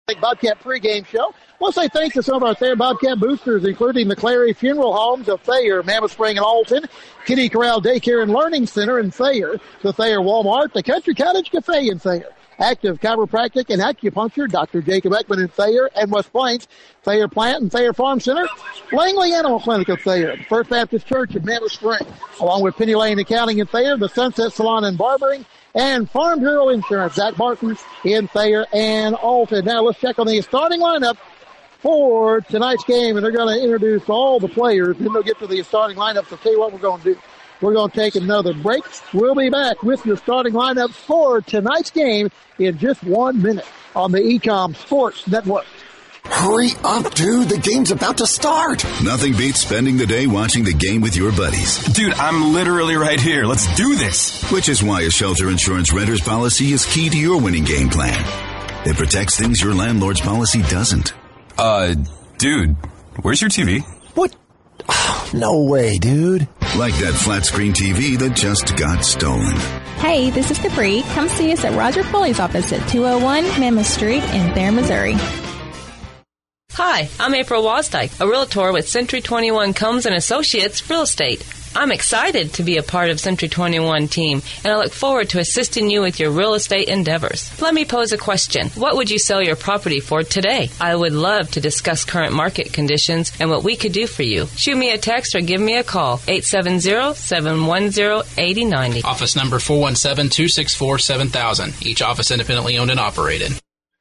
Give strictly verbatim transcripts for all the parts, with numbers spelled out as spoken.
Bobcat pregame show. I want to say thanks to some of our Thayer Bobcat boosters, including the Clary Funeral Homes of Thayer, Mammoth Spring and Alton, Kitty Corral Daycare and Learning Center in Thayer, the Thayer Walmart, the Country Cottage Cafe in Thayer, Active Chiropractic and Acupuncture, Doctor Jacob Ekman in Thayer and West Plains, Thayer Plant and Thayer Farm Center, Langley Animal Clinic of Thayer, First Baptist Church in Mammoth Spring, along with Penny Lane Accounting in Thayer, the Sunset Salon and Barbering, and Farm Bureau Insurance, Zach Barton in Thayer and Alton. Now let's check on the starting lineup for tonight's game, and they're going to introduce all the players, then they'll get to the starting lineup. So tell you what we're going to do. We're going to take another break. We'll be back with your starting lineup for tonight's game in just one minute on the Ecom Sports Network. Hurry up, dude. The game's about to start. Nothing beats spending the day watching the game with your buddies. Dude, I'm literally right here. Let's do this. Which is why a shelter insurance renter's policy is key to your winning game plan. It protects things your landlord's policy doesn't. Uh, dude, where's your T V? What? Oh, no way, dude. Like that flat screen T V that just got stolen. Hey, this is Capri. Come see us at Roger Foley's office at two oh one Mammoth Street in Thayer, Missouri. Hi, I'm April Wasdyke, a realtor with Century twenty-one Combs and Associates Real Estate. I'm excited to be a part of Century twenty-one team, and I look forward to assisting you with your real estate endeavors. Let me pose a question. What would you sell your property for today? I would love to discuss current market conditions and what we could do for you. Shoot me a text or give me a call, eight seven zero, seven one zero, eight zero nine zero. Office number four one seven, two six four, seven thousand. Each office independently owned and operated.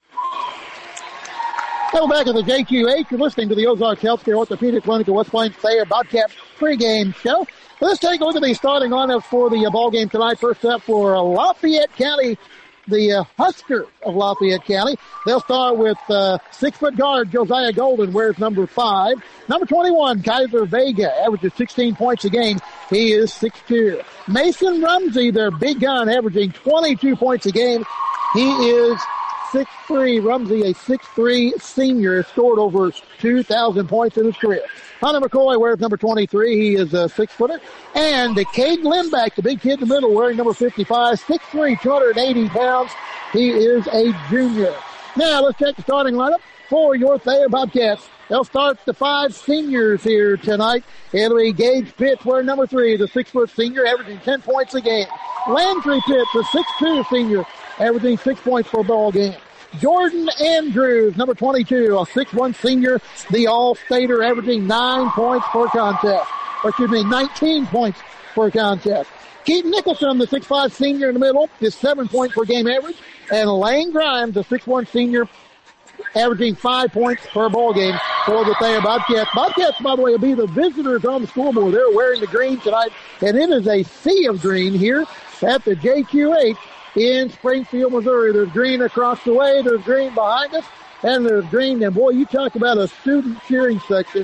Hello, back at the J Q H. You're listening to the Ozarks Healthcare Orthopedic Clinic of West Plains Thayer Bobcat pregame show. Let's take a look at the starting lineup for the uh, ball game tonight. First up for uh, Lafayette County, the uh, Huskers of Lafayette County. They'll start with uh, six-foot guard Josiah Golden, wears number five. Number twenty-one, Kaiser Vega, averages sixteen points a game. He is six two. Mason Rumsey, their big gun, averaging twenty-two points a game. He is six three. Rumsey, a six three senior, scored over two thousand points in his career. Hunter McCoy wears number twenty-three. He is a six-footer. And Cade Lindback, the big kid in the middle, wearing number fifty-five, six three, two hundred eighty pounds. He is a junior. Now, let's check the starting lineup for your Thayer Bobcats. They'll start the five seniors here tonight. It'll be Gage Pitts wearing number three, the six-foot senior, averaging ten points a game. Landry Pitts, the six two senior, averaging six points per ball game. Jordan Andrews, number twenty-two, a six one senior, the All-Stater, averaging nine points per contest. Or excuse me, nineteen points per contest. Keaton Nicholson, the six five senior in the middle, is seven points per game average. And Lane Grimes, the six one senior, averaging five points per ball game for the Thayer Bobcats. Bobcats, by the way, will be the visitors on the scoreboard. They're wearing the green tonight, and it is a sea of green here at the J Q H in Springfield, Missouri. There's green across the way, there's green behind us, and there's green. And boy, you talk about a student cheering section.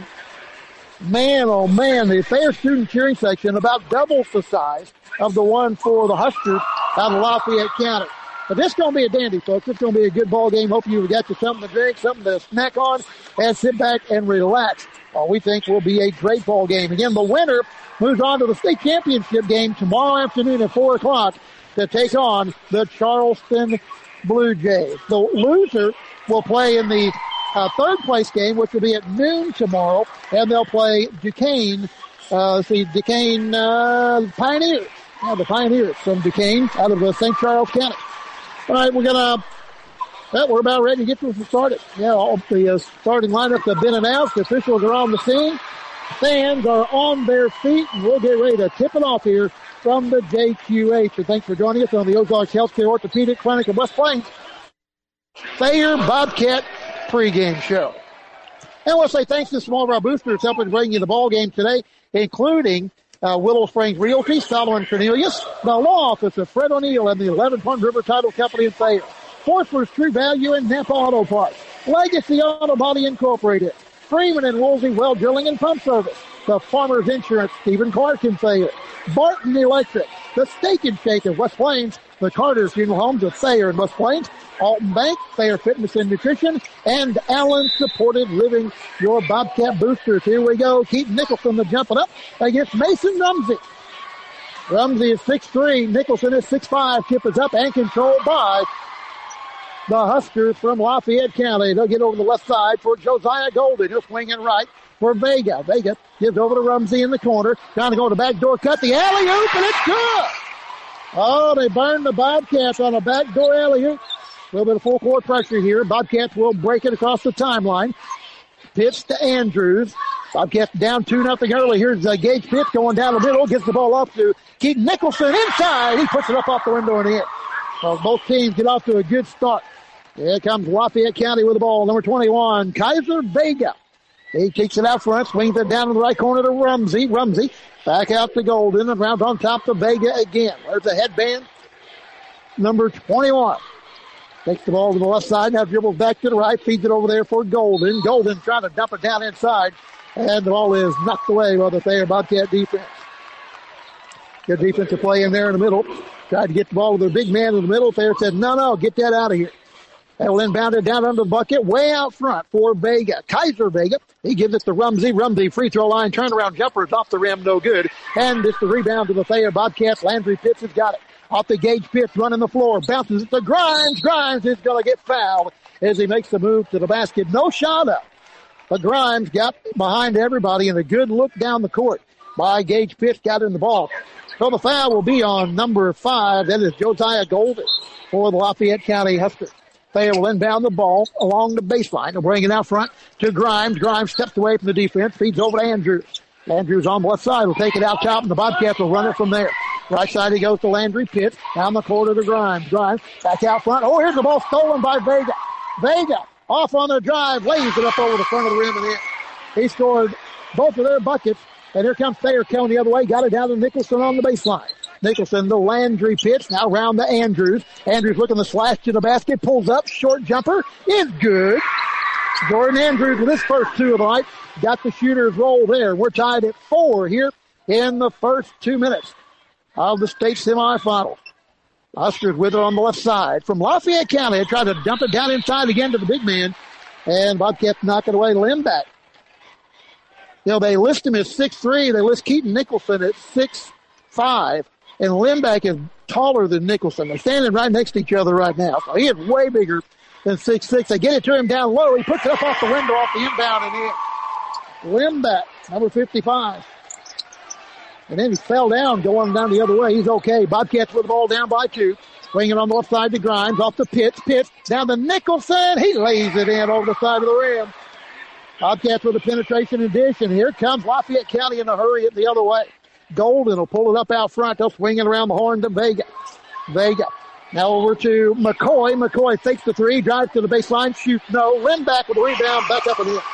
Man, oh man, the Thayer student cheering section about doubles the size of the one for the Huskers out of Lafayette County. But this is going to be a dandy, folks. It's going to be a good ball game. Hope you've got you something to drink, something to snack on, and sit back and relax. Well, we think will be a great ball game. Again, the winner moves on to the state championship game tomorrow afternoon at four o'clock to take on the Charleston Blue Jays. The loser will play in the uh, third place game, which will be at noon tomorrow, and they'll play Duquesne, uh, let's see, Duquesne uh, Pioneers. Yeah, the Pioneers from Duquesne out of uh, Saint Charles County. All right, we're going to, well, we're about ready to get this started. Yeah, all the uh, starting lineups have been announced. The officials are on the scene. Fans are on their feet, and we'll get ready to tip it off here from the J Q H. And thanks for joining us on the Ozarks Healthcare Orthopedic Clinic of West Plains Thayer Bobcat pregame show. And I want to say thanks to some of our boosters helping bring you the ball game today, including Uh, Willow Springs Realty, Solomon Cornelius, the law office of Fred O'Neill and the eleven Pond River Title Company in Thayer, Forster's True Value and Napa Auto Parts, Legacy Auto Body Incorporated, Freeman and Woolsey Well Drilling and Pump Service, the Farmers Insurance, Stephen Clark in Thayer, Barton Electric, the Steak and Shake of West Plains, the Carter Funeral Homes of Thayer and West Plains, Alton Bank, Thayer Fitness and Nutrition, and Allen Supported Living, your Bobcat boosters. Here we go. Keaton Nicholson the jumping up against Mason Rumsey. Rumsey is six three. Nicholson is six five. Tip is up and controlled by the Huskers from Lafayette County. They'll get over the left side for Josiah Golden. He'll swing in right for Vega. Vega gives over to Rumsey in the corner. Trying to go to the backdoor cut. The alley-oop, and it's good. Oh, they burned the Bobcats on a backdoor alley-oop. A little bit of full court pressure here. Bobcats will break it across the timeline. Pitch to Andrews. Bobcats down two nothing early. Here's uh, Gage Pitts going down the middle. Gets the ball off to Keaton Nicholson inside. He puts it up off the window and in. Well, both teams get off to a good start. Here comes Lafayette County with the ball. Number twenty-one, Kaiser Vega. He kicks it out front, swings it down in the right corner to Rumsey. Rumsey back out to Golden and round on top to Vega again. There's the headband. Number twenty-one. Takes the ball to the left side, now dribbles back to the right, feeds it over there for Golden. Golden trying to dump it down inside, and the ball is knocked away by the Thayer Bobcat defense. Good defensive play in there in the middle. Tried to get the ball to the big man in the middle. Thayer said, no, no, get that out of here. That will inbound it down under the bucket, way out front for Vega. Kaiser Vega, he gives it to Rumsey. Rumsey, free throw line, turnaround jumper is off the rim, no good. And it's the rebound to the Thayer Bobcats. Landry Pitts has got it. Off the Gage Pitts, running the floor, bounces it to Grimes. Grimes is going to get fouled as he makes the move to the basket. No shot up, but Grimes got behind everybody and a good look down the court by Gage Pitts, got in the ball. So the foul will be on number five. That is Josiah Golden for the Lafayette County Huskers. Thayer will inbound the ball along the baseline. They'll bring it out front to Grimes. Grimes steps away from the defense, feeds over to Andrews. Andrews on the left side will take it out top, and the Bobcats will run it from there. Right side he goes to Landry Pitts. Down the corner to Grimes. Grimes back out front. Oh, here's the ball stolen by Vega. Vega off on the drive, lays it up over the front of the rim and in. He scored both of their buckets, and here comes Thayer coming the other way. Got it down to Nicholson on the baseline. Nicholson to Landry Pitts. Now round to Andrews. Andrews looking to slash to the basket. Pulls up. Short jumper is good. Jordan Andrews with his first two of the night. Got the shooter's roll there. We're tied at four here in the first two minutes of the state semifinals. Huskers with it on the left side. From Lafayette County, they try to dump it down inside again to the big man. And Bobcats knock it away. Lindback. You know, they list him as six three. They list Keaton Nicholson at six five. And Lindback is taller than Nicholson. They're standing right next to each other right now. So he is way bigger than six six. They get it to him down low. He puts it up off the window, off the inbound and in. Lindback, number fifty-five. And then he fell down going down the other way. He's okay. Bobcats with the ball down by two. Swinging it on the left side to Grimes. Off to Pitts. Pitts down to Nicholson. He lays it in over the side of the rim. Bobcats with a penetration and dish. And here comes Lafayette County in a hurry the other way. Golden will pull it up out front. They'll swing it around the horn to Vega. Vega. Now over to McCoy. McCoy fakes the three. Drives to the baseline. Shoots no. Lindback with the rebound. Back up and in.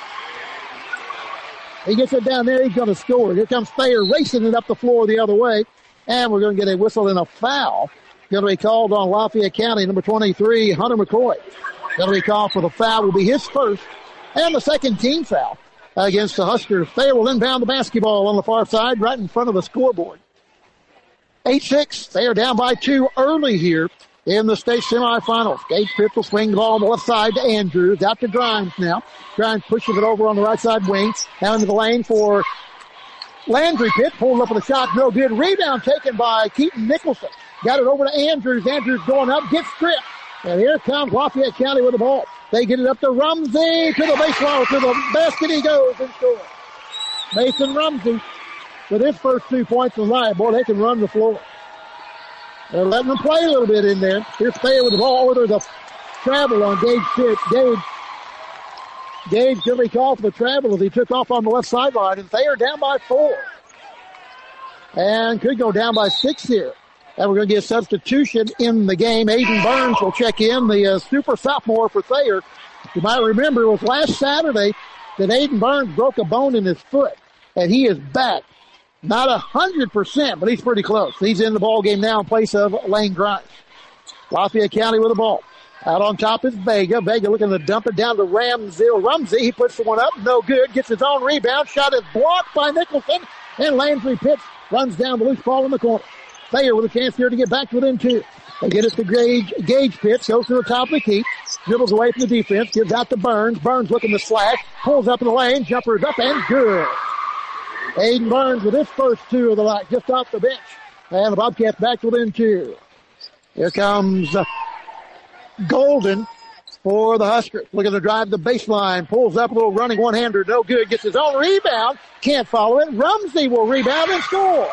He gets it down there. He's going to score. Here comes Thayer racing it up the floor the other way. And we're going to get a whistle and a foul. Going to be called on Lafayette County. Number twenty-three, Hunter McCoy. Going to be called for the foul. Will be his first and the second team foul against the Huskers. Thayer will inbound the basketball on the far side right in front of the scoreboard. eight six. Thayer down by two early here in the state semifinals. Gage Pitts will swing the ball on the left side to Andrews. Out to Grimes now. Grimes pushes it over on the right side wing. Down into the lane for Landry Pitts. Pulled up with a shot. No good. Rebound taken by Keaton Nicholson. Got it over to Andrews. Andrews going up. Gets stripped. And here comes Lafayette County with the ball. They get it up to Rumsey. To the baseline. To the basket he goes and scores. Mason Rumsey with his first two points of the night. Boy, they can run the floor. They're letting them play a little bit in there. Here's Thayer with the ball. Order the travel on Gage Pitts. Gage. Gage going to be called for the travel as he took off on the left sideline. And Thayer down by four. And could go down by six here. And we're going to get a substitution in the game. Aiden Burns will check in, the uh, super sophomore for Thayer. You might remember it was last Saturday that Aiden Burns broke a bone in his foot. And he is back. Not a hundred percent, but he's pretty close. He's in the ball game now in place of Lane Grimes. Lafayette County with the ball. Out on top is Vega. Vega looking to dump it down to Ramsey. Rumsey, he puts the one up. No good. Gets his own rebound. Shot is blocked by Nicholson. And Landry Pitts runs down the loose ball in the corner. Thayer with a chance here to get back within two. They get it to Gage, Gage Pitts. Goes to the top of the key. Dribbles away from the defense. Gives out to Burns. Burns looking to slash. Pulls up in the lane. Jumper is up and good. Aiden Burns with his first two of the night, just off the bench. And the Bobcats back within two. Here comes uh, Golden. for the Huskers. Looking to drive the baseline. Pulls up a little running one-hander. No good. Gets his own rebound. Can't follow it. Rumsey will rebound and score.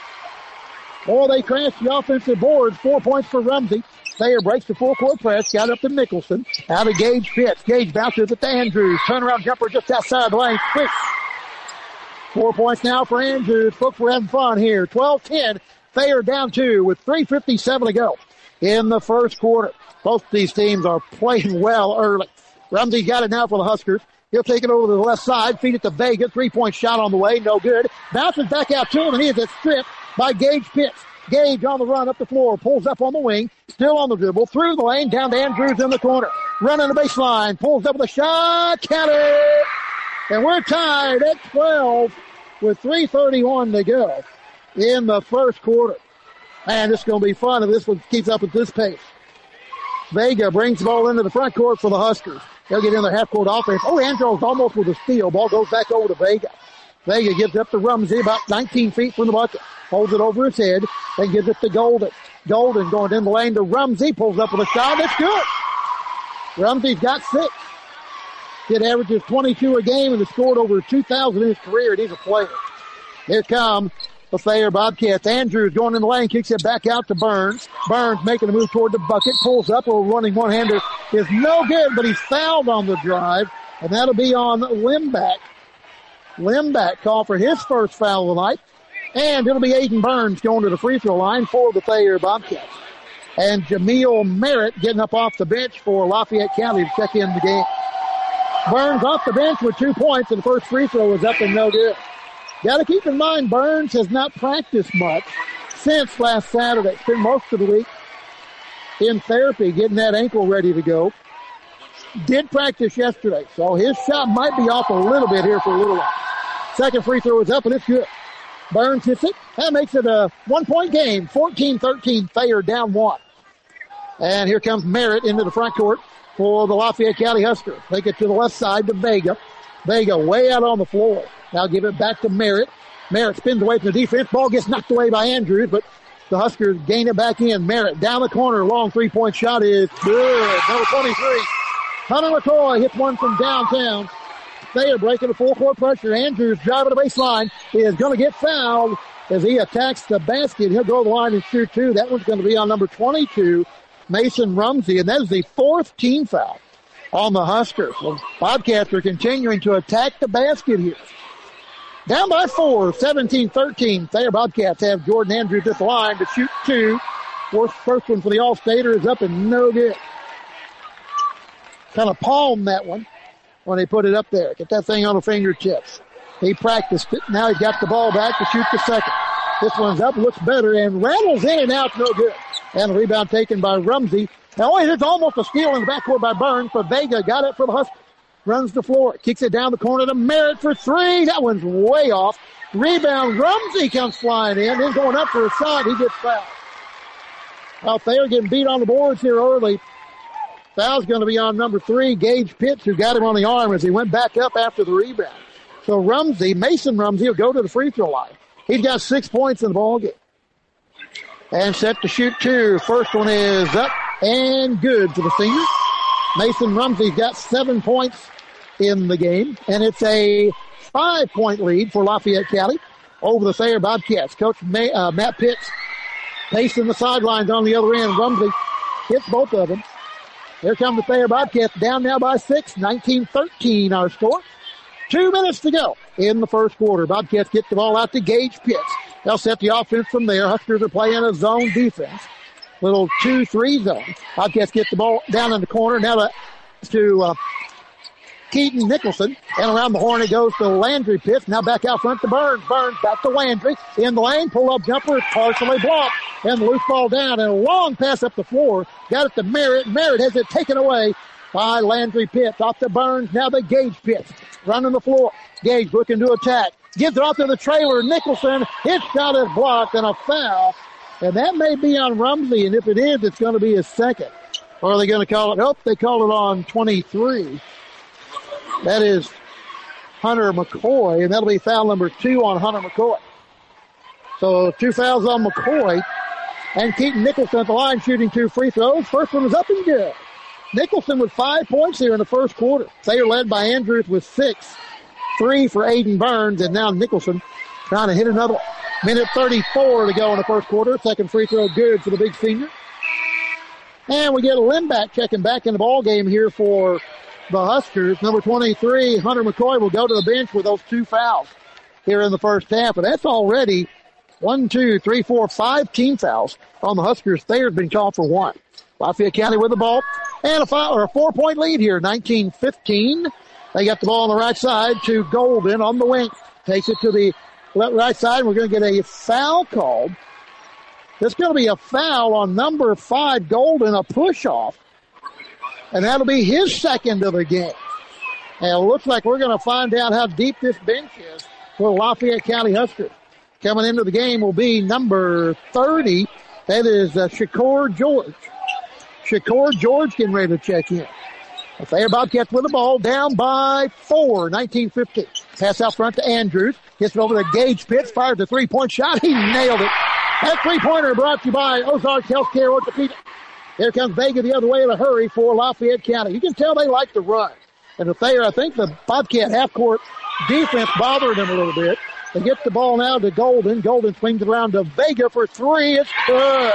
Boy, they crashed the offensive boards. Four points for Rumsey. Thayer breaks the full court press. Got up to Nicholson. Out of Gage Pitts. Gage bounces it to Andrews. Turnaround jumper just outside the lane. Quick. Four points now for Andrews. Folks, we're having fun here. twelve ten. Thayer down two with three fifty-seven to go in the first quarter. Both these teams are playing well early. Rumsey's got it now for the Huskers. He'll take it over to the left side. Feed it to Vega. Three-point shot on the way. No good. Bounces back out to him, and he is stripped by Gage Pitts. Gage on the run up the floor. Pulls up on the wing. Still on the dribble. Through the lane. Down to Andrews in the corner. Running the baseline. Pulls up with a shot. Count it. And we're tied at twelve with three thirty-one to go in the first quarter. Man, this is going to be fun if this one keeps up at this pace. Vega brings the ball into the front court for the Huskers. They'll get in their half-court offense. Oh, Andrews almost with a steal. Ball goes back over to Vega. Vega gives up to Rumsey about nineteen feet from the bucket. Holds it over his head and gives it to Golden. Golden going in the lane to Rumsey. Pulls up with a shot. That's good. Rumsey's got six. Kid averages twenty-two a game and has scored over two thousand in his career, and he's a player. Here come the Thayer Bobcats. Andrews going in the lane, kicks it back out to Burns. Burns making a move toward the bucket, pulls up, a running one-hander is no good, but he's fouled on the drive, and that'll be on Limback. Limback called for his first foul of the night, and it'll be Aiden Burns going to the free throw line for the Thayer Bobcats. And Jameel Merritt getting up off the bench for Lafayette County to check in the game. Burns off the bench with two points, and the first free throw is up and no good. Got to keep in mind, Burns has not practiced much since last Saturday. Spent most of the week in therapy, getting that ankle ready to go. Did practice yesterday, so his shot might be off a little bit here for a little while. Second free throw is up, and it's good. Burns hits it. That makes it a one-point game. fourteen thirteen, Thayer down one. And here comes Merritt into the front court for the Lafayette County Huskers. Take it to the left side to Vega. Vega way out on the floor. Now give it back to Merritt. Merritt spins away from the defense. Ball gets knocked away by Andrews, but the Huskers gain it back in. Merritt down the corner. Long three-point shot is good. Number twenty-three. Hunter McCoy hits one from downtown. Thayer breaking the full court pressure. Andrews driving the baseline. He is going to get fouled as he attacks the basket. He'll go to the line and shoot two. That one's going to be on number twenty-two, Mason Rumsey, and that is the fourth team foul on the Huskers. Well, Bobcats are continuing to attack the basket here. Down by four, seventeen thirteen. Thayer Bobcats have Jordan Andrews at the line to shoot two. First, first one for the All-Stater is up and no good. Kind of palmed that one when they put it up there. Get that thing on the fingertips. He practiced it. Now he's got the ball back to shoot the second. This one's up, looks better, and rattles in and out, no good. And a rebound taken by Rumsey. Now, oh, it's almost a steal in the backcourt by Burns, but Vega got it for the Huskers. Runs the floor, kicks it down the corner to Merritt for three. That one's way off. Rebound, Rumsey comes flying in, then going up for a shot, he gets fouled. Well, Thayer getting beat on the boards here early. Foul's going to be on number three, Gage Pitts, who got him on the arm as he went back up after the rebound. So Rumsey, Mason Rumsey, will go to the free throw line. He's got six points in the ballgame. And set to shoot two. First one is up and good for the senior. Mason Rumsey's got seven points in the game, and it's a five-point lead for Lafayette County over the Thayer Bobcats. Coach May, uh, Matt Pitts pacing the sidelines on the other end. Rumsey hits both of them. Here come the Thayer Bobcats, down now by six, nineteen thirteen our score. Two minutes to go in the first quarter. Bobcats get the ball out to Gage Pitts. They'll set the offense from there. Huskers are playing a zone defense. Little two three zone. Bobcats get the ball down in the corner. Now to, to uh, Keaton Nicholson. And around the horn it goes to Landry Pitts. Now back out front to Burns. Burns back to Landry. In the lane. Pull-up jumper. Partially blocked. And the loose ball down. And a long pass up the floor. Got it to Merritt. Merritt has it taken away by Landry Pitts. Off to Burns. Now the Gage Pitts. Running the floor. Gage looking to attack. Gives it off to the trailer. Nicholson. His shot is blocked and a foul. And that may be on Rumsey. And if it is, it's going to be his second. Or are they going to call it? Nope, they call it on twenty-three. That is Hunter McCoy. And that'll be foul number two on Hunter McCoy. So two fouls on McCoy. And Keaton Nicholson at the line shooting two free throws. First one is up and good. Nicholson with five points here in the first quarter. Thayer led by Andrews with six. Three for Aiden Burns, and now Nicholson trying to hit another one. Minute thirty-four to go in the first quarter. Second free throw good for the big senior. And we get a Limback checking back in the ball game here for the Huskers. Number twenty-three, Hunter McCoy, will go to the bench with those two fouls here in the first half. And that's already one, two, three, four, five team fouls on the Huskers. Thayer's been called for one. Lafayette County with the ball. And a foul, or a four-point lead here, nineteen fifteen. They got the ball on the right side to Golden on the wing. Takes it to the left right side. We're going to get a foul called. There's going to be a foul on number five, Golden, a push-off. And that'll be his second of the game. And it looks like we're going to find out how deep this bench is for Lafayette County Huskers. Coming into the game will be number thirty. That is uh, Shakur George. Shakur George getting ready to check in. The Thayer Bobcats with the ball, down by four, nineteen fifteen. Pass out front to Andrews. Gets it over to Gage Pitts. Fires a three-point shot. He nailed it. That three-pointer brought to you by Ozark Healthcare Orthopedic. Here comes Vega the other way in a hurry for Lafayette County. You can tell they like to run. And the Thayer, I think the Bobcat half-court defense bothered them a little bit. They get the ball now to Golden. Golden swings it around to Vega for three. It's good.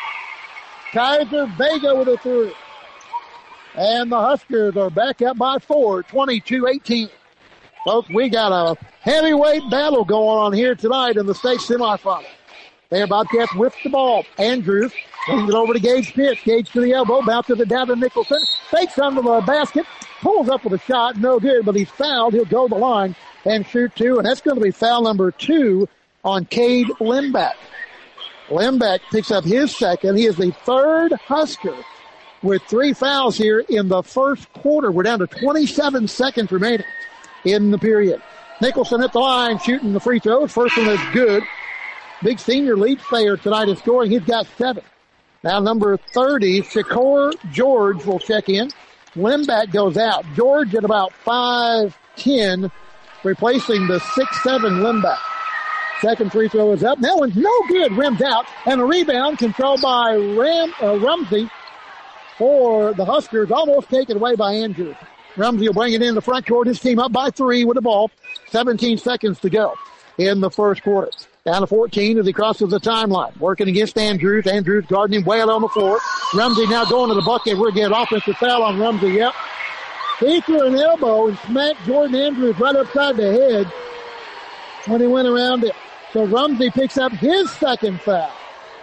Kaiser Vega with a three. And the Huskers are back up by four, twenty-two eighteen. Folks, we got a heavyweight battle going on here tonight in the state semifinal. Thayer Bobcats with the ball. Andrews brings it over to Gage Pitts. Gage to the elbow, bounces it down to Nicholson. Fakes under the basket, pulls up with a shot, no good, but he's fouled. He'll go to the line and shoot two, and that's going to be foul number two on Cade Limback. Limback picks up his second. He is the third Husker with three fouls here in the first quarter. We're down to twenty-seven seconds remaining in the period. Nicholson at the line shooting the free throws. First one is good. Big senior lead Thayer tonight in scoring. He's got seven. Now number thirty, Shakur George will check in. Limback goes out. George at about five ten, replacing the six seven Limback. Second free throw is up. That one's no good. Rims out. And a rebound controlled by Ram, uh, Rumsey for the Huskers. Almost taken away by Andrews. Rumsey will bring it in the front court. His team up by three with the ball. seventeen seconds to go in the first quarter. Down to fourteen as he crosses the timeline. Working against Andrews. Andrews guarding him well on the floor. Rumsey now going to the bucket. We're getting offensive foul on Rumsey. Yep. He threw an elbow and smacked Jordan Andrews right upside the head when he went around it. So Rumsey picks up his second foul.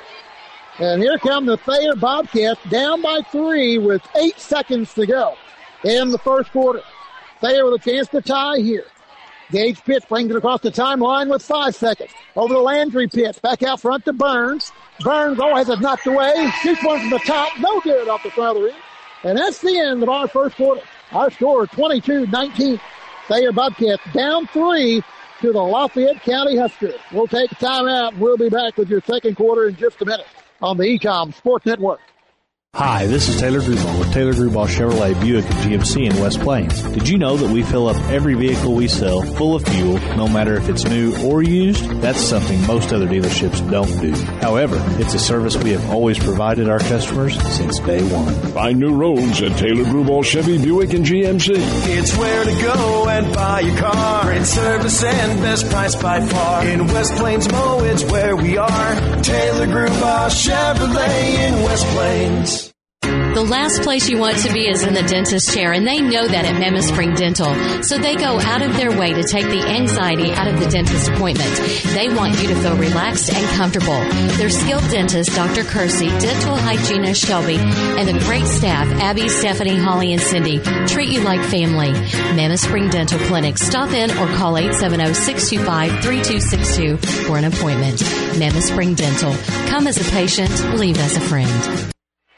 And here come the Thayer Bobcats down by three with eight seconds to go in the first quarter. Thayer with a chance to tie here. Gage Pitts brings it across the timeline with five seconds. Over to Landry Pitts. Back out front to Burns. Burns, oh, has it knocked away. Shoots one from the top. No good off the front of the rim. And that's the end of our first quarter. Our score, twenty-two nineteen. Thayer Bobcats down three to the Lafayette County Huskers. We'll take a timeout. We'll be back with your second quarter in just a minute on the E C O M Sports Network. Hi, this is Taylor Grubauer with Taylor Grubauer Chevrolet Buick and G M C in West Plains. Did you know that we fill up every vehicle we sell full of fuel, no matter if it's new or used? That's something most other dealerships don't do. However, it's a service we have always provided our customers since day one. Find new roads at Taylor Grubauer Chevy Buick and G M C. It's where to go and buy your car. Great service and best price by far. In West Plains, Mo, it's where we are. Taylor Grubauer Chevrolet in West Plains. The last place you want to be is in the dentist chair, and they know that at Mammoth Spring Dental. So they go out of their way to take the anxiety out of the dentist appointment. They want you to feel relaxed and comfortable. Their skilled dentist, Doctor Kersey, dental hygienist Shelby, and the great staff, Abby, Stephanie, Holly, and Cindy, treat you like family. Mammoth Spring Dental Clinic. Stop in or call eight seven zero, six two five, three two six two for an appointment. Mammoth Spring Dental. Come as a patient, leave as a friend.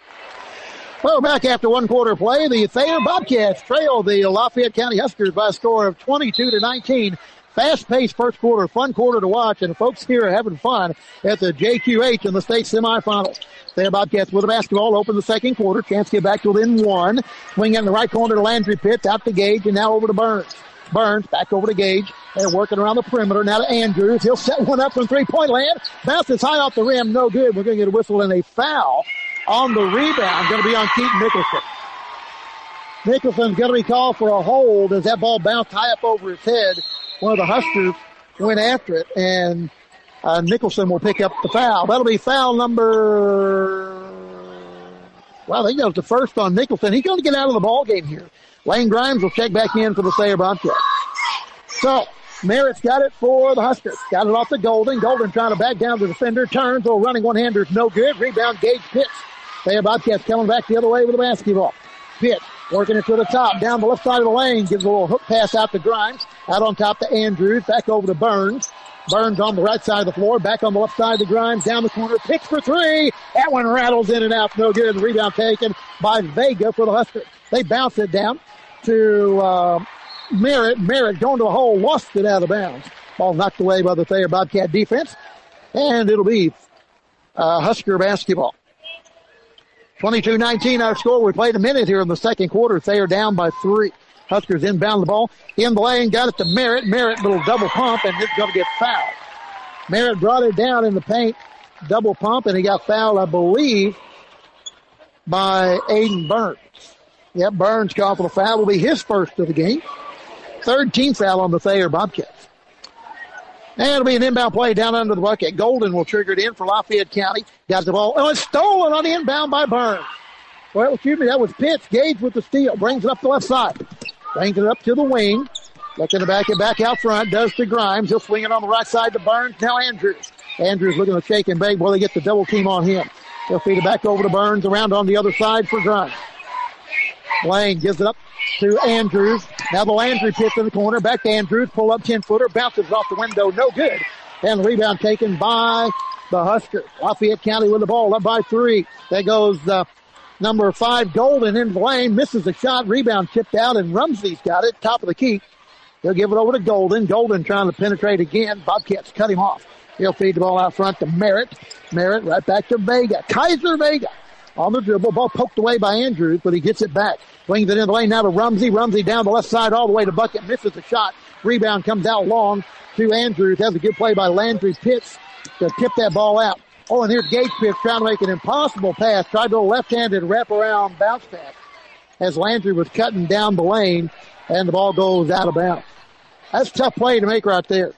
Well, back after one quarter play, the Thayer Bobcats trail the Lafayette County Huskers by a score of twenty-two to nineteen. Fast-paced first quarter, fun quarter to watch, and folks here are having fun at the J Q H in the state semifinals. Thayer Bobcats with the basketball, open the second quarter, chance to get back to within one. Swing in the right corner to Landry Pitts, out to Gage, and now over to Burns. Burns back over to Gage. They're working around the perimeter. Now to Andrews. He'll set one up from three-point land. Bounces high off the rim. No good. We're going to get a whistle and a foul on the rebound. Going to be on Keaton Nicholson. Nicholson's going to be called for a hold as that ball bounced high up over his head. One of the Huskers went after it, and uh, Nicholson will pick up the foul. That'll be foul number... Well, I think that was the first on Nicholson. He's going to get out of the ball game here. Lane Grimes will check back in for the Thayer Bobcats. So, Merritt's got it for the Huskers. Got it off to Golden. Golden trying to back down the defender. Turns. Little running one-hander is no good. Rebound, Gage Pitts. Thayer Bobcats coming back the other way with the basketball. Pitts working it to the top. Down the left side of the lane. Gives a little hook pass out to Grimes. Out on top to Andrews. Back over to Burns. Burns on the right side of the floor. Back on the left side to Grimes. Down the corner. Picks for three. That one rattles in and out. No good. The rebound taken by Vega for the Huskers. They bounce it down to uh, Merritt. Merritt going to the hole. Lost it out of bounds. Ball knocked away by the Thayer Bobcat defense. And it'll be uh, Husker basketball. twenty-two nineteen our score. We played a minute here in the second quarter. Thayer down by three. Huskers inbound the ball. In the lane, got it to Merritt. Merritt, little double pump, and it's going to get fouled. Merritt brought it down in the paint. Double pump, and he got fouled, I believe, by Aiden Burns. Yep, Burns called for the foul. Will be his first of the game. Third team foul on the Thayer Bobcats. And it'll be an inbound play down under the bucket. Golden will trigger it in for Lafayette County. Got the ball. Oh, it's stolen on the inbound by Burns. Well, excuse me, that was Pitts. Gage with the steal. Brings it up the left side. Brings it up to the wing. Looking to back it back out front. Does to Grimes. He'll swing it on the right side to Burns. Now Andrews. Andrews looking to shake and bake while they get the double team on him. He'll feed it back over to Burns. Around on the other side for Grimes. Blaine gives it up to Andrews. Now the Landry pitch in the corner. Back to Andrews. Pull up ten-footer. Bounces off the window. No good. And the rebound taken by the Huskers. Lafayette County with the ball. Up by three. There goes uh, number five, Golden, in the lane. Misses the shot. Rebound tipped out, and Rumsey's got it. Top of the key. He'll give it over to Golden. Golden trying to penetrate again. Bobcats cut him off. He'll feed the ball out front to Merritt. Merritt right back to Vega. Kaiser Vega on the dribble. Ball poked away by Andrews, but he gets it back. Swings it in the lane now to Rumsey. Rumsey down the left side all the way to Bucket. Misses the shot. Rebound comes out long to Andrews. Has a good play by Landry Pitts to tip that ball out. Oh, and here's Gage Pitts trying to make an impossible pass. Tried to a left-handed wrap-around bounce pass as Landry was cutting down the lane, and the ball goes out of bounds. That's a tough play to make right there.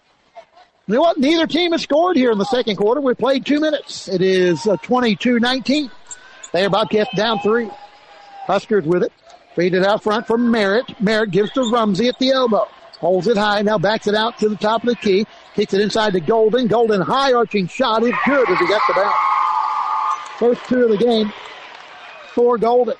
You know what? Neither team has scored here in the second quarter. We played two minutes. It is uh, twenty-two nineteen. Thayer Bobcats down three. Huskers with it. Feed it out front from Merritt. Merritt gives to Rumsey at the elbow. Holds it high. Now backs it out to the top of the key. Kicks it inside to Golden. Golden high arching shot is good as he got the bounce. First two of the game for Golden.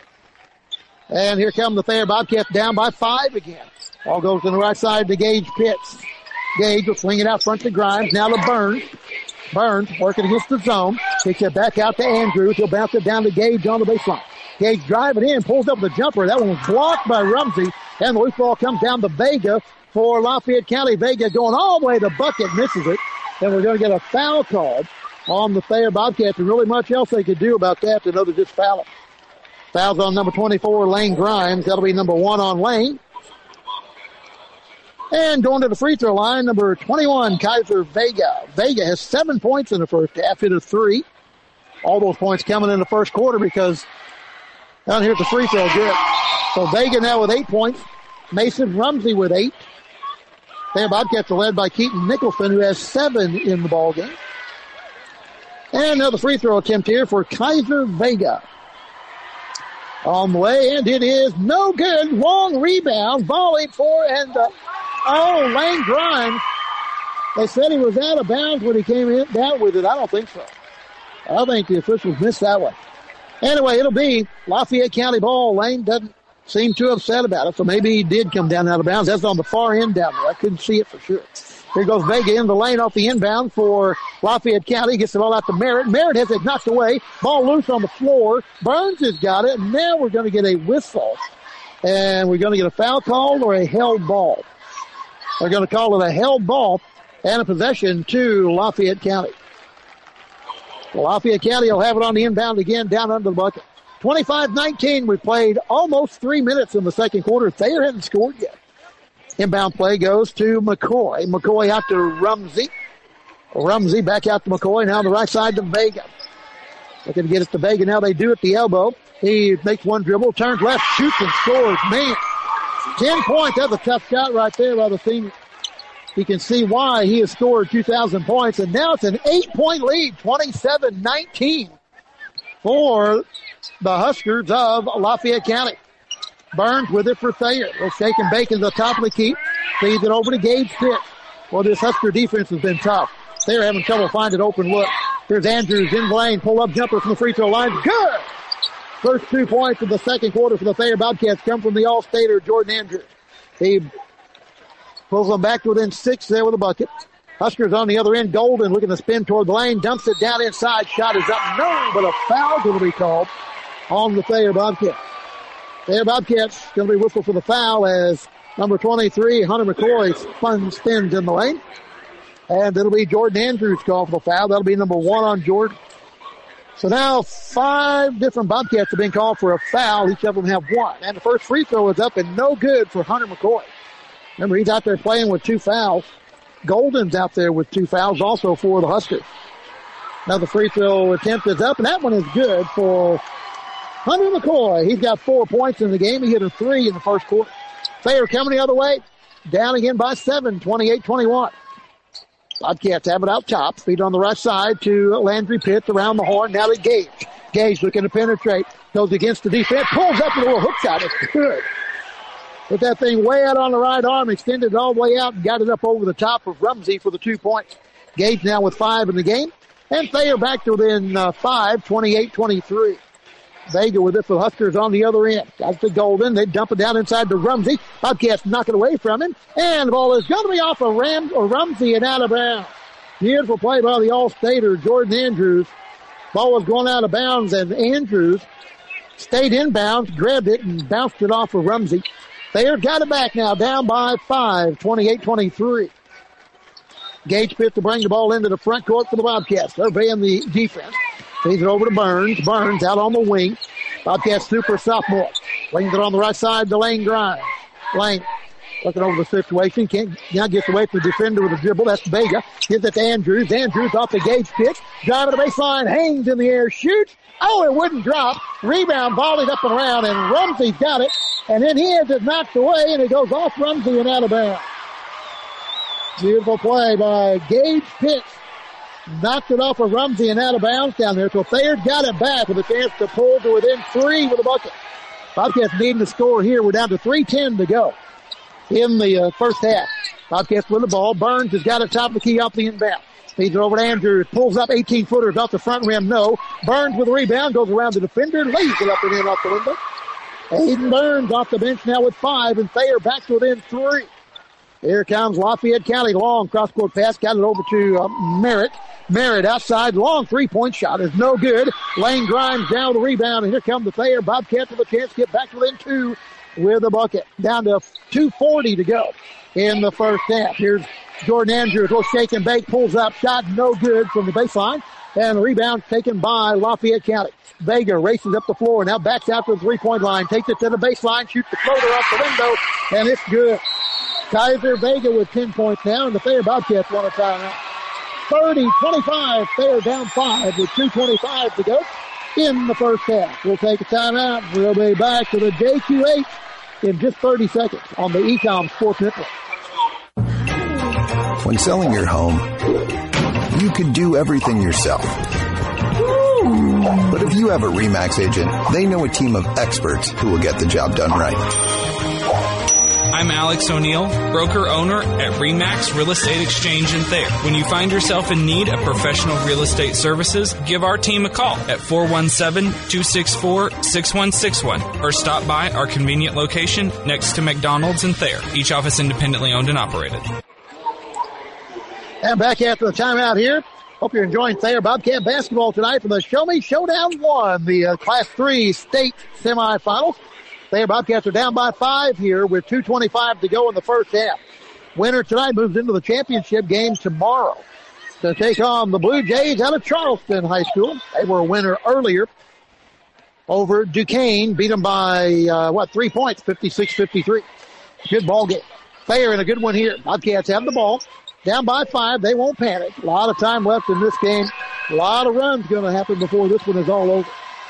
And here come the Thayer Bobcats down by five again. Ball goes to the right side to Gage Pitts. Gage will swing it out front to Grimes. Now to Burns. Burns working against the zone. Kicks it back out to Andrews. He'll bounce it down to Gage on the baseline. Gage driving in, pulls up the jumper. That one was blocked by Rumsey. And the loose ball comes down to Vega for Lafayette County. Vega going all the way to Bucket, misses it. And we're going to get a foul called on the Thayer Bobcats. And really much else they could do about that to know to just foul it. Fouls on number twenty-four, Lane Grimes. That'll be number one on Lane. And going to the free throw line, number twenty-one, Kaiser Vega. Vega has seven points in the first half, hit a three. All those points coming in the first quarter because down here at the free throw, good. So Vega now with eight points. Mason Rumsey with eight. Thayer Bobcats are led by Keaton Nicholson, who has seven in the ballgame. And another free throw attempt here for Kaiser Vega. On the way, and it is no good. Long rebound, volley for, and uh, oh, Lane Grimes. They said he was out of bounds when he came in down with it. I don't think so. I think the officials missed that one. Anyway, it'll be Lafayette County ball. Lane doesn't seem too upset about it, so maybe he did come down out of bounds. That's on the far end down there. I couldn't see it for sure. Here goes Vega in the lane off the inbound for Lafayette County. Gets the ball out to Merritt. Merritt has it knocked away. Ball loose on the floor. Burns has got it. And now we're going to get a whistle. And we're going to get a foul call or a held ball. They're going to call it a held ball and a possession to Lafayette County. Lafayette County will have it on the inbound again down under the bucket. twenty-five nineteen. We've played almost three minutes in the second quarter. Thayer hasn't scored yet. Inbound play goes to McCoy. McCoy out to Rumsey. Rumsey back out to McCoy. Now on the right side to Vega. Looking to get it to Vega. Now they do at the elbow. He makes one dribble, turns left, shoots, and scores. Man, ten points. That's a tough shot right there by the senior. You can see why he has scored two thousand points, and now it's an eight-point lead, twenty-seven nineteen for the Huskers of Lafayette County. Burns with it for Thayer. They'll shake and bake at the top of the key. Feeds it over to Gage Pitt. Well, this Husker defense has been tough. They're having trouble finding open look. Here's Andrews in the lane. Pull-up jumper from the free throw line. Good! First two points of the second quarter for the Thayer Bobcats come from the All-Stater, Jordan Andrews. He pulls them back to within six there with a bucket. Huskers on the other end. Golden looking to spin toward the lane. Dumps it down inside. Shot is up. No, but a foul going to be called on the Thayer Bobcats. Thayer Bobcats going to be whistled for the foul as number twenty-three, Hunter McCoy, spun, spins in the lane. And it'll be Jordan Andrews called for the foul. That'll be number one on Jordan. So now five different Bobcats have been called for a foul. Each of them have one. And the first free throw is up and no good for Hunter McCoy. Remember, he's out there playing with two fouls. Golden's out there with two fouls also for the Huskers. Another free throw attempt is up, and that one is good for Hunter McCoy. He's got four points in the game. He hit a three in the first quarter. Thayer coming the other way. Down again by seven, twenty-eight twenty-one. Bobcats have it out top. Feed on the right side to Landry Pitts around the horn. Now to Gage. Gage looking to penetrate. Goes against the defense. Pulls up with a little hook shot. It's good. Put that thing way out on the right arm. Extended it all the way out and got it up over the top of Rumsey for the two points. Gage now with five in the game. And Thayer back to within uh, five, twenty-eight twenty-three. Vega with it for the Huskers on the other end. That's the Golden. They dump it down inside to Rumsey. Bobcats knock it away from him. And the ball is going to be off of Ram or Rumsey and out of bounds. Beautiful play by the All-Stater, Jordan Andrews. Ball was going out of bounds, and Andrews stayed inbounds, grabbed it, and bounced it off of Rumsey. Thayer got it back now, down by five, twenty-eight twenty-three. Gage Pitt to bring the ball into the front court for the Bobcats. They're playing the defense. Feeds it over to Burns. Burns out on the wing. Bobcats super sophomore. Brings it on the right side to Lane Grimes. Lane looking over the situation. Can't, now gets away from the defender with a dribble. That's Vega. Gives it to Andrews. Andrews off the Gage pitch. Driving the baseline. Hangs in the air. Shoots. Oh, it wouldn't drop. Rebound. Volleyed up and around. And Rumsey's got it. And then he has it knocked away. And it goes off Rumsey and out of bounds. Beautiful play by Gage Pitts. Knocked it off of Rumsey and out of bounds down there. So Thayer got it back with a chance to pull to within three with a bucket. Bobcats needing to score here. We're down to three ten to go in the uh, first half. Bobcats with the ball. Burns has got it top of the key off the inbound. Feeds it over to Andrews. Pulls up eighteen footers off the front rim. No. Burns with the rebound. Goes around the defender. Lays it up and in off the window. Aiden Burns off the bench now with five. And Thayer back to within three. Here comes Lafayette County. Long cross-court pass. Got it over to uh, Merritt. Merritt outside. Long three-point shot is no good. Lane Grimes down the rebound. And here comes the Thayer Bobcats with a chance to get back within two with a bucket. Down to two forty to go in the first half. Here's Jordan Andrews. Will shake and bake. Pulls up. Shot no good from the baseline. And the rebound taken by Lafayette County. Vega races up the floor. Now backs out to the three-point line. Takes it to the baseline. Shoots the floater off the window. And it's good. Kaiser Vega with ten points now, and the Thayer Bobcats want a timeout. thirty twenty-five, Thayer down five with two twenty-five to go in the first half. We'll take a timeout. We'll be back to the J Q H in just thirty seconds on the E-Com Sports Network. When selling your home, you could do everything yourself. But if you have a RE/MAX agent, they know a team of experts who will get the job done right. I'm Alex O'Neill, broker-owner at RE/MAX Real Estate Exchange in Thayer. When you find yourself in need of professional real estate services, give our team a call at four one seven, two six four, six one six one or stop by our convenient location next to McDonald's in Thayer, each office independently owned and operated. And back after the timeout here. Hope you're enjoying Thayer Bobcat basketball tonight for the Show Me Showdown one, the uh, Class three state semifinals. Thayer Bobcats are down by five here with two twenty-five to go in the first half. Winner tonight moves into the championship game tomorrow to take on the Blue Jays out of Charleston High School. They were a winner earlier over Duquesne, beat them by, uh, what, three points, fifty-six fifty-three. Good ball game. Thayer in a good one here. Bobcats have the ball. Down by five. They won't panic. A lot of time left in this game. A lot of runs going to happen before this one is all over.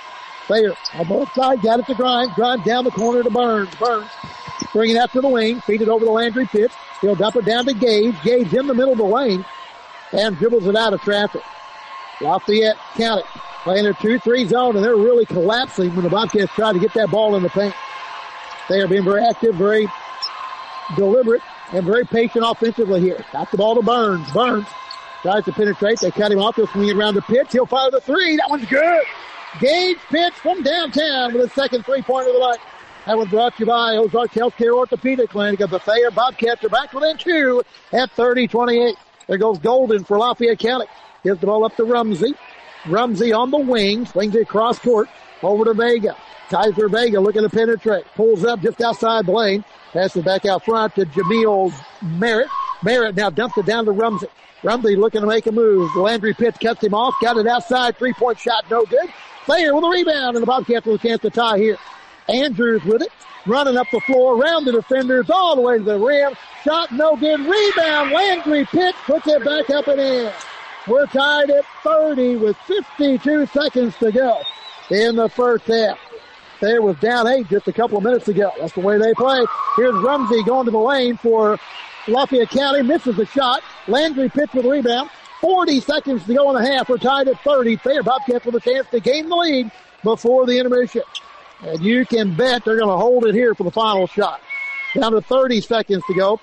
Thayer on both sides, got it to Grimes. Grimes down the corner to Burns. Burns bringing it out to the wing, feed it over to Landry Pitts. He'll dump it down to Gage. Gage in the middle of the lane and dribbles it out of traffic. Lafayette County playing a two three zone, and they're really collapsing when the Bobcats try to get that ball in the paint. They are being very active, very deliberate, and very patient offensively here. Got the ball to Burns. Burns tries to penetrate. They cut him off. He'll swing it around to Pitts. He'll fire the three. That one's good. Gage Pitts from downtown with his second three-pointer of the night. That was brought to you by Ozark Healthcare Orthopedic Clinic of the Thayer Bobcats are back within two at thirty twenty-eight. There goes Golden for Lafayette County. Gives the ball up to Rumsey. Rumsey on the wing. Swings it across court. Over to Vega. Kaiser Vega looking to penetrate. Pulls up just outside the lane. Passes back out front to Jameel Merritt. Merritt now dumps it down to Rumsey. Rumsey looking to make a move. Landry Pitts cuts him off. Got it outside. Three-point shot. No good. Thayer with a rebound, and the Bobcats with a chance to tie here. Andrews with it. Running up the floor around the defenders all the way to the rim. Shot no good. Rebound. Landry Pitts puts it back up and in. We're tied at thirty with fifty-two seconds to go in the first half. Thayer was down eight just a couple of minutes ago. That's the way they play. Here's Rumsey going to the lane for Lafayette County. Misses the shot. Landry Pitts with a rebound. forty seconds to go in the half. We're tied at thirty. Thayer Bobcats with a chance to gain the lead before the intermission. And you can bet they're going to hold it here for the final shot. Down to thirty seconds to go.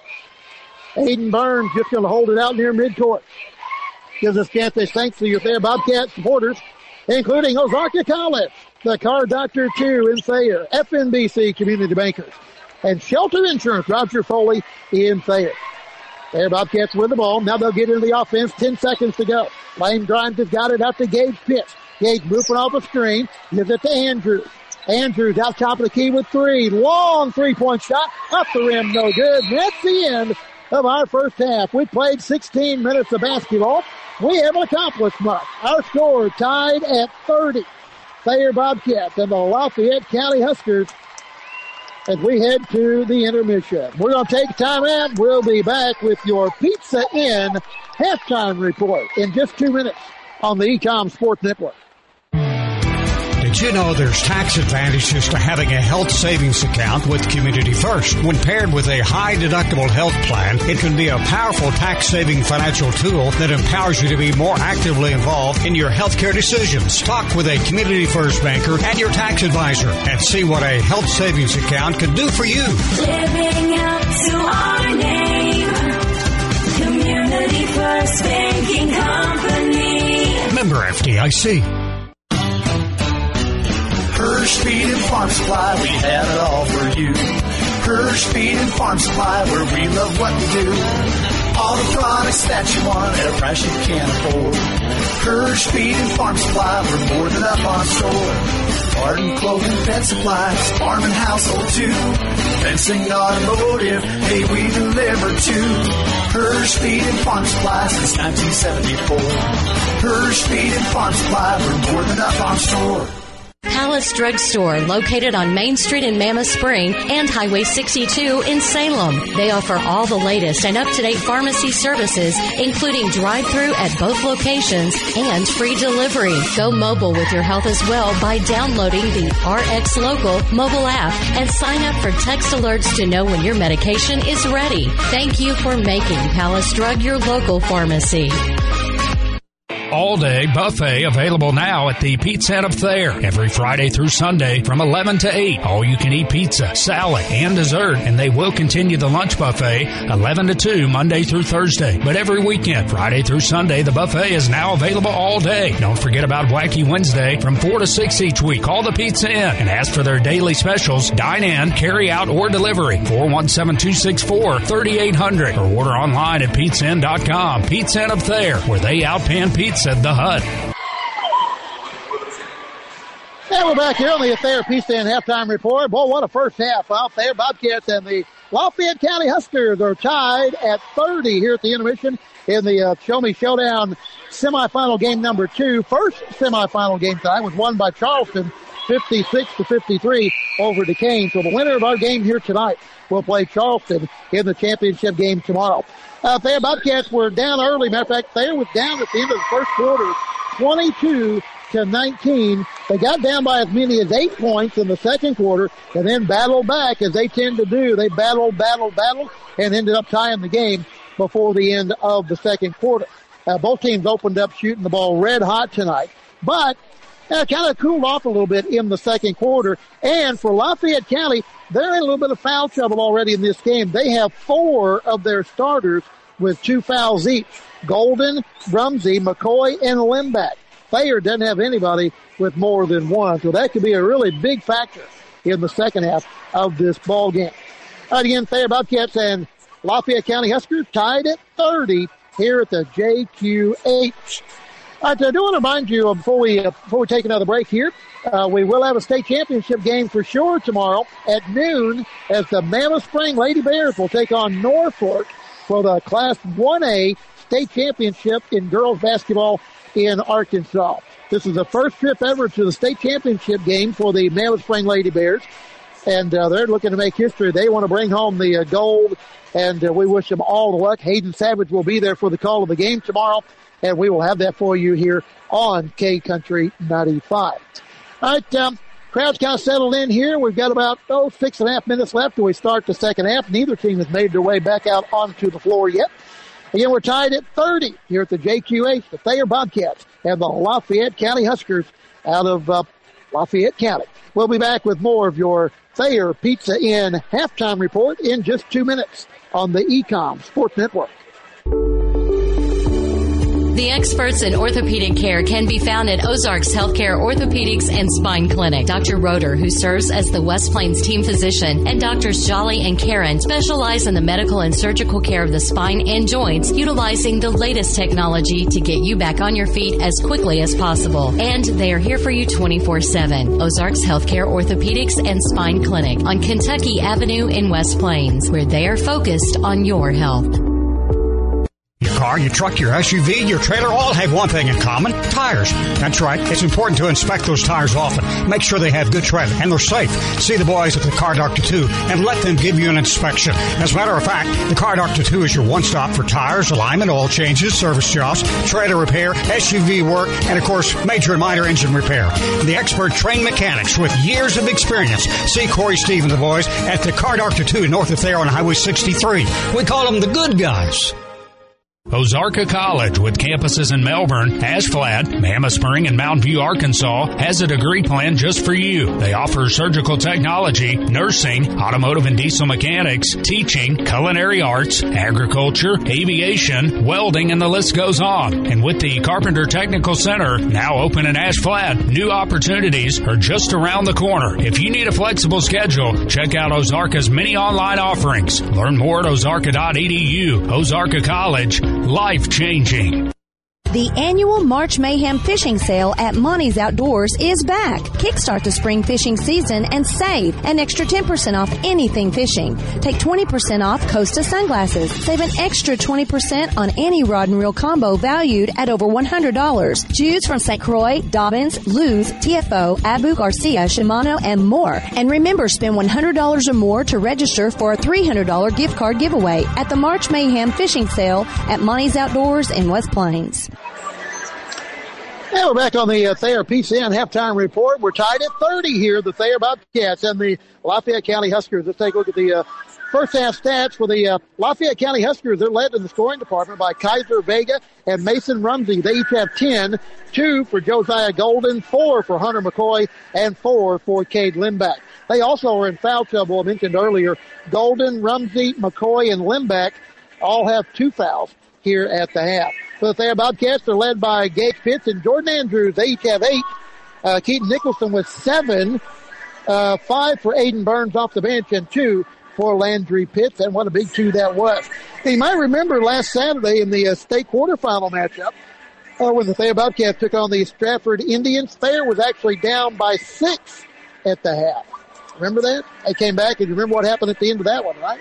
Aiden Burns just going to hold it out near midcourt. Gives us a chance to thanks to your Thayer Bobcat supporters, including Ozarka College, the Car Doctor two in Thayer, F N B C Community Bankers, and Shelter Insurance, Roger Foley in Thayer. Thayer Bobcats with the ball. Now they'll get into the offense. Ten seconds to go. Lane Grimes has got it out to Gage Pitts. Gage moving off the screen. Gives it to Andrews. Andrews out top of the key with three. Long three-point shot. Up the rim. No good. That's the end of our first half. We played sixteen minutes of basketball. We haven't accomplished much. Our score tied at thirty. Thayer Bobcats and the Lafayette County Huskers as we head to the intermission. We're going to take time out. We'll be back with your Pizza Inn halftime report in just two minutes on the Ecom Sports Network. Did you know there's tax advantages to having a health savings account with Community First? When paired with a high-deductible health plan, it can be a powerful tax-saving financial tool that empowers you to be more actively involved in your healthcare decisions. Talk with a Community First banker and your tax advisor and see what a health savings account can do for you. Living up to our name, Community First Banking Company. Member F D I C. Hirsch Feed and Farm Supply, we have it all for you. Hirsch Feed and Farm Supply, where we love what we do. All the products that you want at a price you can't afford. Hirsch Feed and Farm Supply, we're more than up on store. Garden, clothing, pet supplies, farm and household too. Fencing, automotive, hey, we deliver too. Hirsch Feed and Farm Supply since nineteen seventy-four. Hirsch Feed and Farm Supply, we're more than up on store. Palace Drug Store, located on Main Street in Mammoth Spring and Highway sixty-two in Salem. They offer all the latest and up-to-date pharmacy services, including drive-through at both locations and free delivery. Go mobile with your health as well by downloading the R X Local mobile app and sign up for text alerts to know when your medication is ready. Thank you for making Palace Drug your local pharmacy. All-day buffet available now at the Pizza Inn of Thayer. Every Friday through Sunday from eleven to eight. All-you-can-eat pizza, salad, and dessert. And they will continue the lunch buffet eleven to two Monday through Thursday. But every weekend, Friday through Sunday, the buffet is now available all day. Don't forget about Wacky Wednesday from four to six each week. Call the Pizza Inn and ask for their daily specials. Dine in, carry out, or delivery. four one seven, two six four, three eight zero zero or order online at pizza inn dot com. Pizza Inn of Thayer, where they outpan pizza at the Hut. And we're back here on the Thayer Pizza Inn halftime report. Boy, what a first half out there. Bobcats and the Lafayette County Huskers are tied at thirty here at the intermission in the uh, Show Me Showdown semifinal game number two. First semifinal game tonight was won by Charleston, fifty-six to fifty-three over Duquesne. So the winner of our game here tonight will play Charleston in the championship game tomorrow. Uh, Thayer Bobcats were down early. Matter of fact, Thayer was down at the end of the first quarter, twenty-two to nineteen. They got down by as many as eight points in the second quarter and then battled back, as they tend to do. They battled, battled, battled, and ended up tying the game before the end of the second quarter. Uh, both teams opened up shooting the ball red hot tonight, but uh, kind of cooled off a little bit in the second quarter. And for Lafayette County, they're in a little bit of foul trouble already in this game. They have four of their starters with two fouls each. Golden, Rumsey, McCoy, and Limback. Thayer doesn't have anybody with more than one, so that could be a really big factor in the second half of this ball game. All right, again, Thayer Bobcats and Lafayette County Huskers tied at thirty here at the J Q H. All right, I do want to remind you uh, before we uh, before we take another break here, uh, we will have a state championship game for sure tomorrow at noon, as the Mammoth Spring Lady Bears will take on Norfolk for the Class one A state championship in girls basketball in Arkansas. This is the first trip ever to the state championship game for the Mammoth Spring Lady Bears, and uh, they're looking to make history. They want to bring home the uh, gold, and uh, we wish them all the luck. Hayden Savage will be there for the call of the game tomorrow, and we will have that for you here on K Country ninety-five. All right, um, crowd's kind of settled in here. We've got about, oh, six and a half minutes left till we start the second half. Neither team has made their way back out onto the floor yet. Again, we're tied at thirty here at the J Q H, the Thayer Bobcats and the Lafayette County Huskers out of uh, Lafayette County. We'll be back with more of your Thayer Pizza Inn halftime report in just two minutes on the E COM Sports Network. The experts in orthopedic care can be found at Ozarks Healthcare Orthopedics and Spine Clinic. Doctor Roeder, who serves as the West Plains team physician, and Doctors Jolly and Karen specialize in the medical and surgical care of the spine and joints, utilizing the latest technology to get you back on your feet as quickly as possible. And they are here for you twenty-four seven. Ozarks Healthcare Orthopedics and Spine Clinic on Kentucky Avenue in West Plains, where they are focused on your health. Your car, your truck, your S U V, your trailer all have one thing in common: tires. That's right. It's important to inspect those tires often. Make sure they have good tread and they're safe. See the boys at the Car Doctor two and let them give you an inspection. As a matter of fact, the Car Doctor two is your one-stop for tires, alignment, oil changes, service jobs, trailer repair, S U V work, and of course, major and minor engine repair. The expert trained mechanics with years of experience. See Corey, Steve, and the boys at the Car Doctor two north of Thayer on Highway sixty-three. We call them the good guys. Ozarka College, with campuses in Melbourne, Ash Flat, Mammoth Spring, and Mountain View, Arkansas, has a degree plan just for you. They offer surgical technology, nursing, automotive and diesel mechanics, teaching, culinary arts, agriculture, aviation, welding, and the list goes on. And with the Carpenter Technical Center now open in Ash Flat, new opportunities are just around the corner. If you need a flexible schedule, check out Ozarka's many online offerings. Learn more at ozarka dot e d u. Ozarka College, life-changing. The annual March Mayhem fishing sale at Monty's Outdoors is back. Kickstart the spring fishing season and save an extra ten percent off anything fishing. Take twenty percent off Costa sunglasses. Save an extra twenty percent on any rod and reel combo valued at over one hundred dollars. Choose from Saint Croix, Dobbins, Luz, T F O, Abu Garcia, Shimano, and more. And remember, spend one hundred dollars or more to register for a three hundred dollars gift card giveaway at the March Mayhem fishing sale at Monty's Outdoors in West Plains. And we're back on the uh, Thayer Pizza Inn halftime report. We're tied at thirty here, the Thayer Bobcats and the Lafayette County Huskers. Let's take a look at the uh, first half stats for the uh, Lafayette County Huskers. They're led in the scoring department by Kaiser Vega and Mason Rumsey. They each have ten, two for Josiah Golden, four for Hunter McCoy, and four for Cade Limback. They also are in foul trouble. I mentioned earlier, Golden, Rumsey, McCoy, and Limback all have two fouls here at the half. So the Thayer Bobcats are led by Gage Pitts and Jordan Andrews. They each have eight. Uh, Keaton Nicholson with seven. Uh, five for Aiden Burns off the bench and two for Landry Pitts. And what a big two that was. You might remember last Saturday in the uh, state quarterfinal matchup uh, when the Thayer Bobcats took on the Stratford Indians. Thayer was actually down by six at the half. Remember that? They came back, and you remember what happened at the end of that one, right?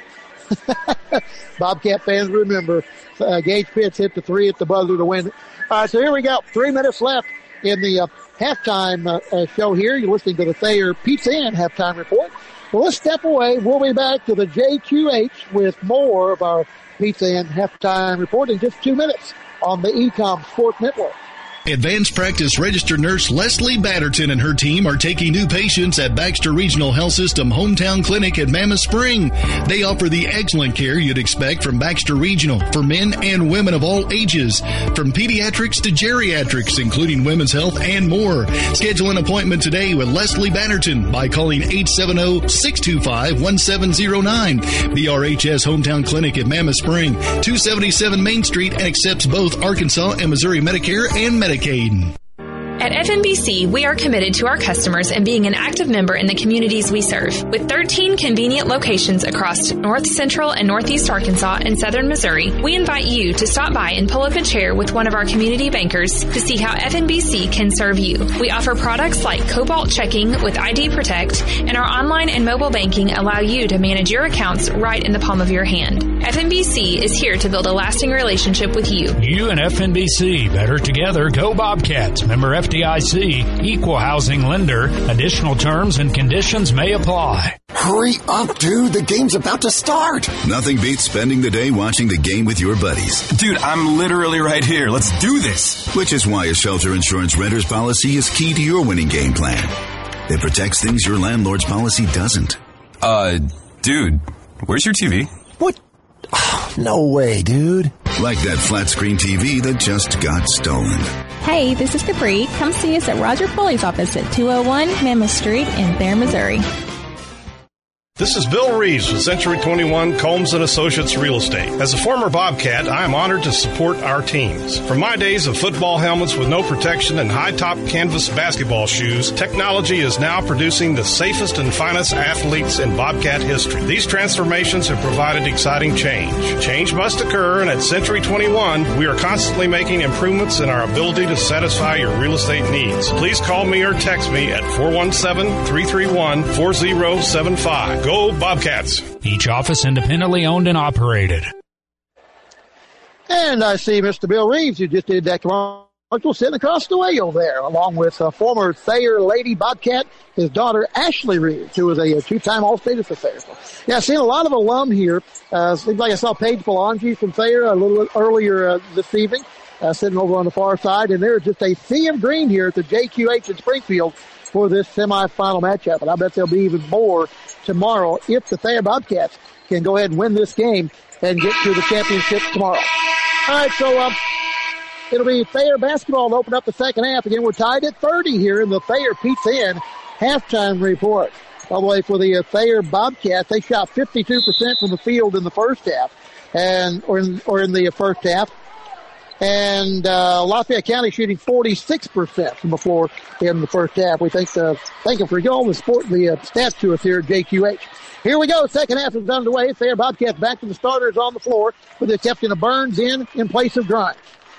Bobcat fans remember. Uh, Gage Pitts hit the three at the buzzer to win. All right, so here we go. Three minutes left in the uh, halftime uh, uh, show here. You're listening to the Thayer Pizza Inn halftime report. Well, let's step away. We'll be back to the J Q H with more of our Pizza Inn halftime report in just two minutes on the E COM Sports Network. Advanced practice registered nurse Leslie Batterton and her team are taking new patients at Baxter Regional Health System Hometown Clinic at Mammoth Spring. They offer the excellent care you'd expect from Baxter Regional for men and women of all ages, from pediatrics to geriatrics, including women's health and more. Schedule an appointment today with Leslie Batterton by calling eight seven zero, six two five, one seven zero nine. B R H S Hometown Clinic at Mammoth Spring, two seventy-seven Main Street, and accepts both Arkansas and Missouri Medicare and Medicaid. At F N B C, we are committed to our customers and being an active member in the communities we serve. With thirteen convenient locations across North Central and Northeast Arkansas and Southern Missouri, we invite you to stop by and pull up a chair with one of our community bankers to see how F N B C can serve you. We offer products like Cobalt Checking with I D Protect, and our online and mobile banking allow you to manage your accounts right in the palm of your hand. F N B C is here to build a lasting relationship with you. You and F N B C, better together. Go Bobcats. Member F D I C, equal housing lender. Additional terms and conditions may apply. Hurry up, dude. The game's about to start. Nothing beats spending the day watching the game with your buddies. Dude, I'm literally right here. Let's do this. Which is why a shelter insurance renter's policy is key to your winning game plan. It protects things your landlord's policy doesn't. Uh, dude, where's your T V? What? Oh, no way, dude. Like that flat screen T V that just got stolen. Hey, this is Capri. Come see us at Roger Foley's office at two oh one Mammoth Street in Thayer, Missouri. This is Bill Reeves with Century twenty-one Combs and Associates Real Estate. As a former Bobcat, I am honored to support our teams. From my days of football helmets with no protection and high-top canvas basketball shoes, technology is now producing the safest and finest athletes in Bobcat history. These transformations have provided exciting change. Change must occur, and at Century twenty-one, we are constantly making improvements in our ability to satisfy your real estate needs. Please call me or text me at four one seven, three three one, four zero seven five. Go Bobcats. Each office independently owned and operated. And I see Mister Bill Reeves, who just did that commercial, sitting across the way over there, along with uh, former Thayer Lady Bobcat, his daughter Ashley Reeves, who was a, a two-time All-State for Thayer. Yeah, I've seen a lot of alum here. Uh, seems like I saw Paige Belangi from Thayer a little earlier uh, this evening, uh, sitting over on the far side. And there's just a sea of green here at the J Q H in Springfield for this semifinal matchup. And I bet there'll be even more tomorrow if the Thayer Bobcats can go ahead and win this game and get to the championship tomorrow. All right, so um, it'll be Thayer basketball to open up the second half. Again, we're tied at thirty here in the Thayer Pizza Inn halftime report. By the way, for the uh, Thayer Bobcats, they shot fifty-two percent from the field in the first half, and or in, or in the first half. And uh, Lafayette County shooting forty-six percent from the floor in the first half. We thank the thank you for all the sport the uh, stats to us here at J Q H. Here we go. Second half is underway. Thayer Bobcats back to the starters on the floor with the captain of Burns in in place of Grimes.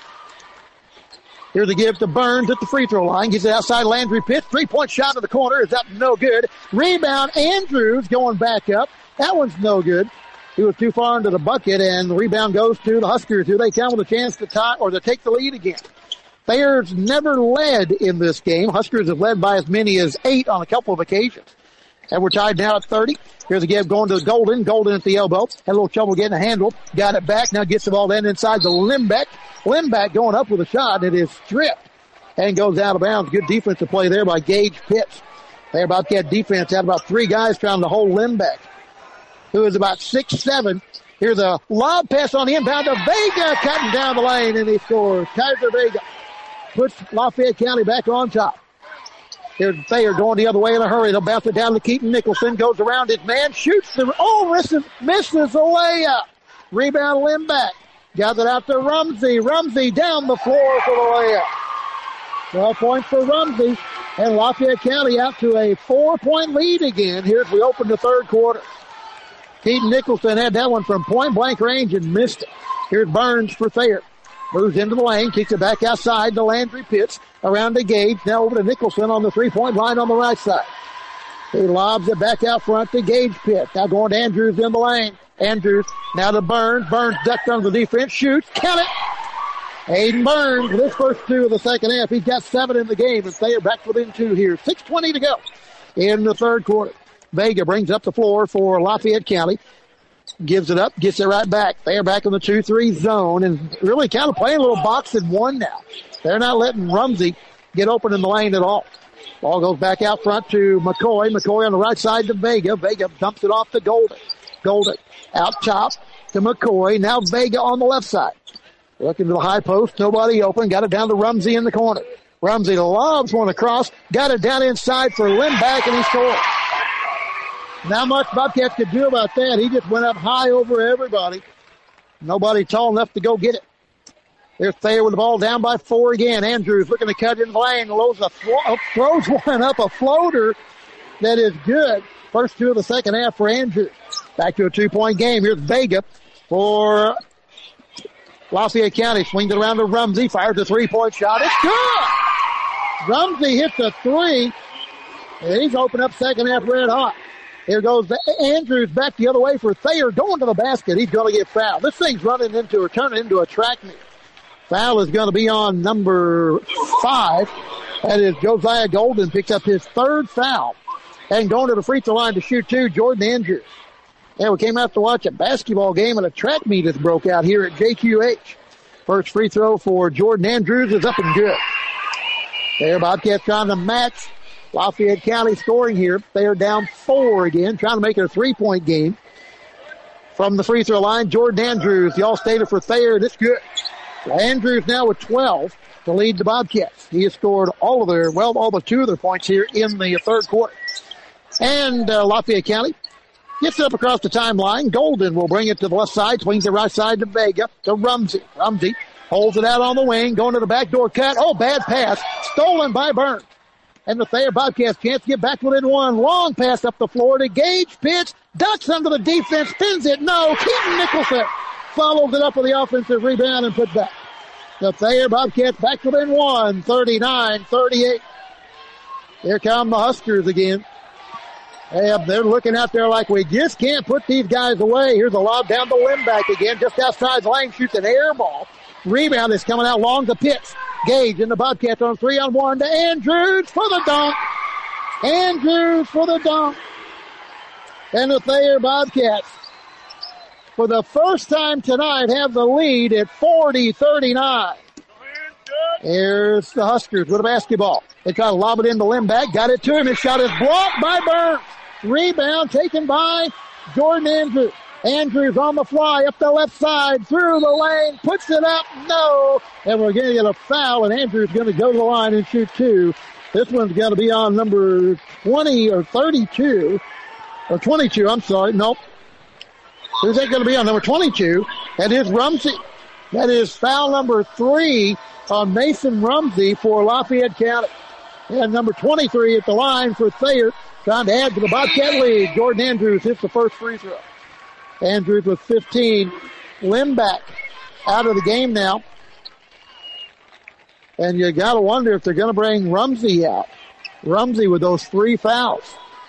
Here's a give to Burns at the free throw line. Gets it outside Landry Pitts. Three-point shot in the corner is up, no good. Rebound, Andrews going back up. That one's no good. He was too far into the bucket, and the rebound goes to the Huskers, who they come with a chance to tie or to take the lead again. Thayer's never led in this game. Huskers have led by as many as eight on a couple of occasions. And we're tied now at thirty. Here's a give going to Golden. Golden at the elbow. Had a little trouble getting a handle. Got it back. Now gets the ball then inside the Limbeck. Limbeck going up with a shot. It is stripped and goes out of bounds. Good defensive play there by Gage Pitts. Thayer Bobcat defense had about three guys trying to hold Limbeck, who is about six seven. Here's a lob pass on the inbound to Vega, cutting down the lane, and he scores. Kaiser Vega puts Lafayette County back on top. Here's Thayer going the other way in a hurry. They'll bounce it down to Keaton Nicholson. Goes around his man, shoots the, oh, misses, misses a layup. Rebound Limbeck. Got it out to Rumsey. Rumsey down the floor for the layup. twelve points for Rumsey. And Lafayette County out to a four-point lead again here as we open the third quarter. Keaton Nicholson had that one from point-blank range and missed it. Here's Burns for Thayer. Moves into the lane, kicks it back outside to Landry Pitts. Around to Gage, now over to Nicholson on the three-point line on the right side. He lobs it back out front to Gage Pitts. Now going to Andrews in the lane. Andrews now to Burns. Burns ducked under the defense, shoots, count it. Aiden Burns with his first two of the second half. He's got seven in the game, and Thayer back within two here. six twenty to go in the third quarter. Vega brings up the floor for Lafayette County. Gives it up, gets it right back. They're back in the two three zone and really kind of playing a little box and one now. They're not letting Rumsey get open in the lane at all. Ball goes back out front to McCoy. McCoy on the right side to Vega. Vega dumps it off to Golden. Golden out top to McCoy. Now Vega on the left side. Looking to the high post. Nobody open. Got it down to Rumsey in the corner. Rumsey loves one across. Got it down inside for Lindback, and he scored. Not much Bobcats could do about that. He just went up high over everybody. Nobody tall enough to go get it. There's Thayer with the ball down by four again. Andrews looking to cut in the lane. Lows a flo- throws one up, a floater that is good. First two of the second half for Andrews. Back to a two-point game. Here's Vega for Lafayette County. Swings it around to Rumsey. Fires a three-point shot. It's good! Rumsey hits a three. And he's opened up second half red hot. Here goes Andrews back the other way for Thayer going to the basket. He's going to get fouled. This thing's running into or turning into a track meet. Foul is going to be on number five. That is Josiah Golden. Picks up his third foul. And going to the free throw line to shoot two, Jordan Andrews. And we came out to watch a basketball game and a track meet that's broke out here at J Q H. First free throw for Jordan Andrews is up and good. There, Bobcats trying to match Lafayette County scoring here. They are down four again, trying to make it a three-point game. From the free throw line, Jordan Andrews, the all-stater for Thayer. That's good. Andrews now with twelve to lead the Bobcats. He has scored all of their, well, all but two of their points here in the third quarter. And uh, Lafayette County gets it up across the timeline. Golden will bring it to the left side, swings the right side to Vega, to Rumsey. Rumsey holds it out on the wing, going to the backdoor cut. Oh, bad pass. Stolen by Burns. And the Thayer Bobcats can't get back within one. Long pass up the floor to Gage. Pitch. Ducks under the defense. Spins it. No. Keaton Nicholson follows it up with the offensive rebound and put back. The Thayer Bobcats back within one. thirty-nine thirty-eight. Here come the Huskers again. And they're looking out there like we just can't put these guys away. Here's a lob down the Lindback again. Just outside the lane. Shoots an air ball. Rebound is coming out long to Pitts. Gage and the Bobcats on three on one to Andrews for the dunk. Andrews for the dunk. And the Thayer Bobcats, for the first time tonight, have the lead at forty thirty-nine. Here's the Huskers with a basketball. They try to lob it into Lindback. Got it to him. His shot is blocked by Burns. Rebound taken by Jordan Andrews. Andrews on the fly up the left side, through the lane, puts it up, no. And we're going to get a foul, and Andrews is going to go to the line and shoot two. This one's going to be on number twenty or thirty-two, or twenty-two, I'm sorry, nope. Who's that going to be on? Number twenty-two. That is Rumsey. That is foul number three on Mason Rumsey for Lafayette County. And number twenty-three at the line for Thayer, trying to add to the Bobcat lead. Jordan Andrews hits the first free throw. Andrews with fifteen. Lindback out of the game now. And you got to wonder if they're going to bring Rumsey out. Rumsey with those three fouls.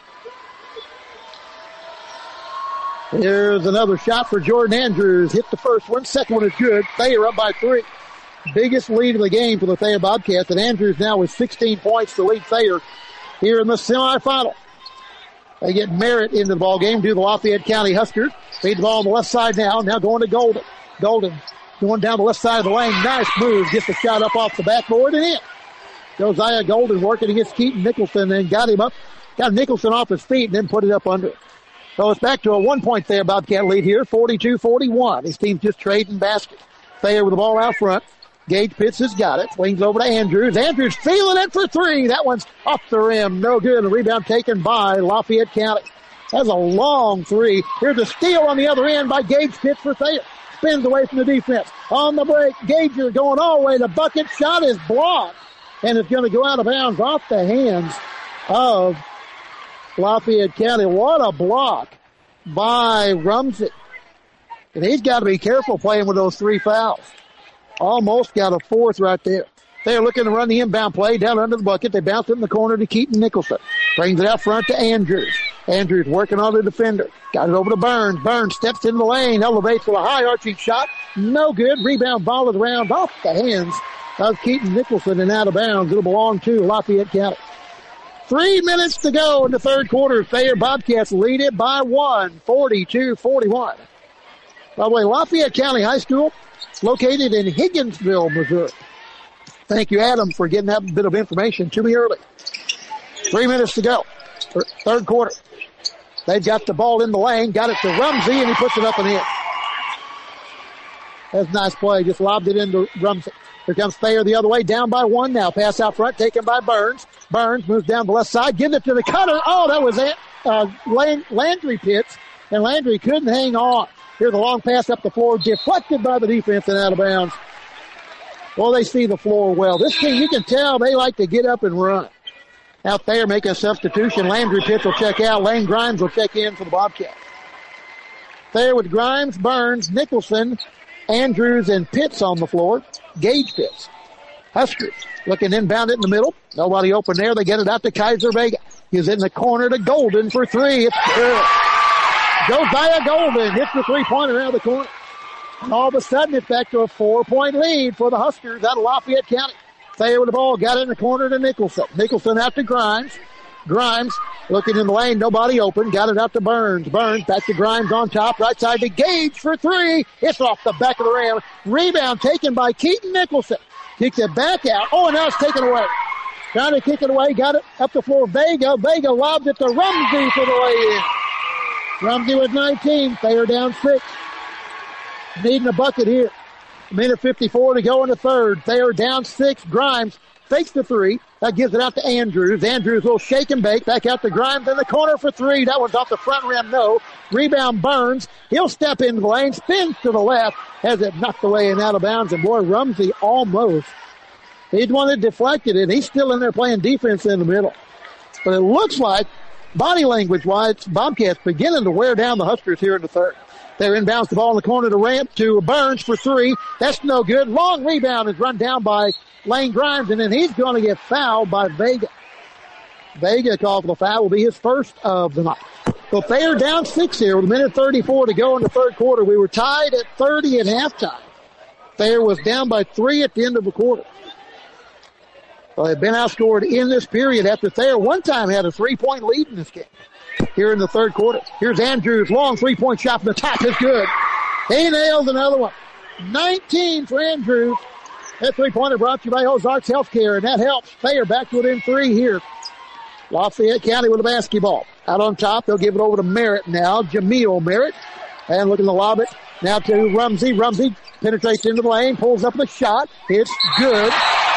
Here's another shot for Jordan Andrews. Hit the first one. Second one is good. Thayer up by three. Biggest lead of the game for the Thayer Bobcats. And Andrews now with sixteen points to lead Thayer here in the semifinal. They get Merritt into the ball game due to the Lafayette County Huskers. Feed the ball on the left side now. Now going to Golden. Golden going down the left side of the lane. Nice move. Gets the shot up off the backboard and in. Josiah Golden working against Keaton Nicholson and got him up. Got Nicholson off his feet and then put it up under it. So it's back to a one-point Thayer Bobcat lead here, forty-two forty-one. His team's just trading baskets. Thayer with the ball out front. Gage Pitts has got it. Swings over to Andrews. Andrews feeling it for three. That one's off the rim. No good. A rebound taken by Lafayette County. That's a long three. Here's a steal on the other end by Gage Pitts for Thayer. Spins away from the defense. On the break, Gager going all the way. The bucket shot is blocked. And it's going to go out of bounds off the hands of Lafayette County. What a block by Rumsey. And he's got to be careful playing with those three fouls. Almost got a fourth right there. They're looking to run the inbound play down under the bucket. They bounce it in the corner to Keaton Nicholson. Brings it out front to Andrews. Andrews working on the defender. Got it over to Burns. Burns steps into the lane, elevates with a high arching shot. No good. Rebound ball is around off the hands of Keaton Nicholson and out of bounds. It'll belong to Lafayette County. Three minutes to go in the third quarter. Thayer Bobcats lead it by one, forty-two forty-one. By the way, Lafayette County High School, located in Higginsville, Missouri. Thank you, Adam, for getting that bit of information to me early. Three minutes to go. Third quarter. They've got the ball in the lane, got it to Rumsey, and he puts it up and in. That's a nice play. Just lobbed it into Rumsey. Here comes Thayer the other way, down by one now. Pass out front, taken by Burns. Burns moves down the left side, gives it to the cutter. Oh, that was it. Uh, Landry Pitts, and Landry couldn't hang on. Here's a long pass up the floor, deflected by the defense and out of bounds. Well, they see the floor well. This team, you can tell they like to get up and run. Out there making a substitution. Landry Pitts will check out. Lane Grimes will check in for the Bobcats. There with Grimes, Burns, Nicholson, Andrews, and Pitts on the floor. Gage Pitts. Huskers looking inbound it in the middle. Nobody open there. They get it out to Kaiser Vega. He's in the corner to Golden for three. It's good. Josiah Golden hits the three-pointer out of the corner. And all of a sudden, it's back to a four-point lead for the Huskers out of Lafayette County. Thayer with the ball, got it in the corner to Nicholson. Nicholson out to Grimes. Grimes looking in the lane, nobody open. Got it out to Burns. Burns back to Grimes on top. Right side to Gage for three. It's off the back of the rim. Rebound taken by Keaton Nicholson. Kicks it back out. Oh, and now it's taken away. Trying to kick it away. Got it up the floor. Vega. Vega lobbed it to Rumsey for the way in. Rumsey with nineteen. Thayer down six. Needing a bucket here. minute fifty-four to go in the third. Thayer down six. Grimes fakes the three. That gives it out to Andrews. Andrews will shake and bake. Back out to Grimes in the corner for three. That one's off the front rim. No. Rebound Burns. He'll step into the lane. Spins to the left. Has it knocked away and out of bounds. And boy, Rumsey almost. He'd one that deflected it. He's still in there playing defense in the middle. But it looks like, body language-wise, Bobcats beginning to wear down the Huskers here in the third. They're inbounds the ball in the corner to Ramp to Burns for three. That's no good. Long rebound is run down by Lane Grimes, and then he's going to get fouled by Vega. Vega called for the foul. Will be his first of the night. So Thayer down six here with a minute thirty-four to go in the third quarter. We were tied at thirty at halftime. Thayer was down by three at the end of the quarter. So they've been outscored in this period after Thayer one time had a three-point lead in this game. Here in the third quarter. Here's Andrews. Long three-point shot from the top is good. He nails another one. nineteen for Andrews. That three-pointer brought to you by Ozarks Healthcare, and that helps. Thayer back to within three here. Lafayette County with a basketball. Out on top, they'll give it over to Merritt now. Jameel Merritt. And looking to lob it now to Rumsey. Rumsey penetrates into the lane, pulls up the shot. It's good.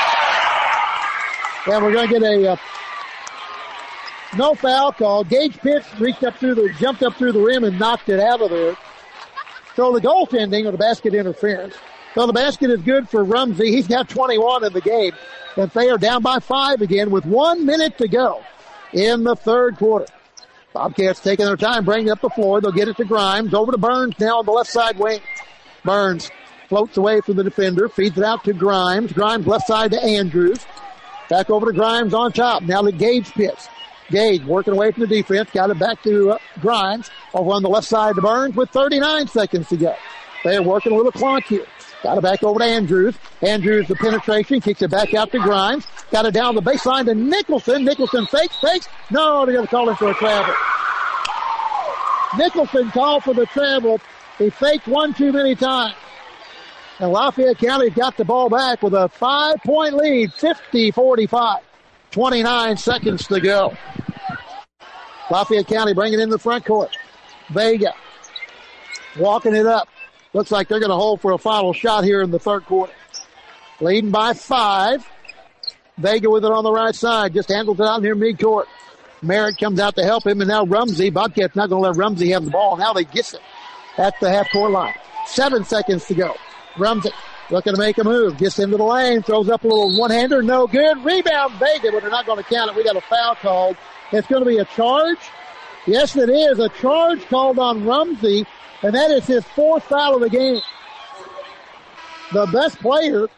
And we're going to get a uh, no foul call. Gage Pitts reached up through the, jumped up through the rim and knocked it out of there. So the goaltending or the basket interference. So the basket is good for Rumsey. He's got twenty-one in the game. And they are down by five again with one minute to go in the third quarter. Bobcats taking their time, bringing it up the floor. They'll get it to Grimes. Over to Burns now on the left side wing. Burns floats away from the defender, feeds it out to Grimes. Grimes left side to Andrews. Back over to Grimes on top. Now to Gage Pitts. Gage working away from the defense. Got it back to uh, Grimes. Over on the left side to Burns with thirty-nine seconds to go. They're working a little clock here. Got it back over to Andrews. Andrews the penetration. Kicks it back out to Grimes. Got it down the baseline to Nicholson. Nicholson fakes, fakes. No, they're going to call him for a travel. Nicholson called for the travel. He faked one too many times. And Lafayette County got the ball back with a five-point lead, fifty forty-five. twenty-nine seconds to go. Lafayette County bringing it in the front court. Vega walking it up. Looks like they're going to hold for a final shot here in the third quarter. Leading by five. Vega with it on the right side. Just handles it out here midcourt. Merritt comes out to help him, and now Rumsey. Bobcats not going to let Rumsey have the ball. Now they get it at the half-court line. Seven seconds to go. Rumsey looking to make a move. Gets into the lane. Throws up a little one-hander. No good. Rebound Vega, but they're not going to count it. We got a foul called. It's going to be a charge. Yes, it is. A charge called on Rumsey, and that is his fourth foul of the game. The best player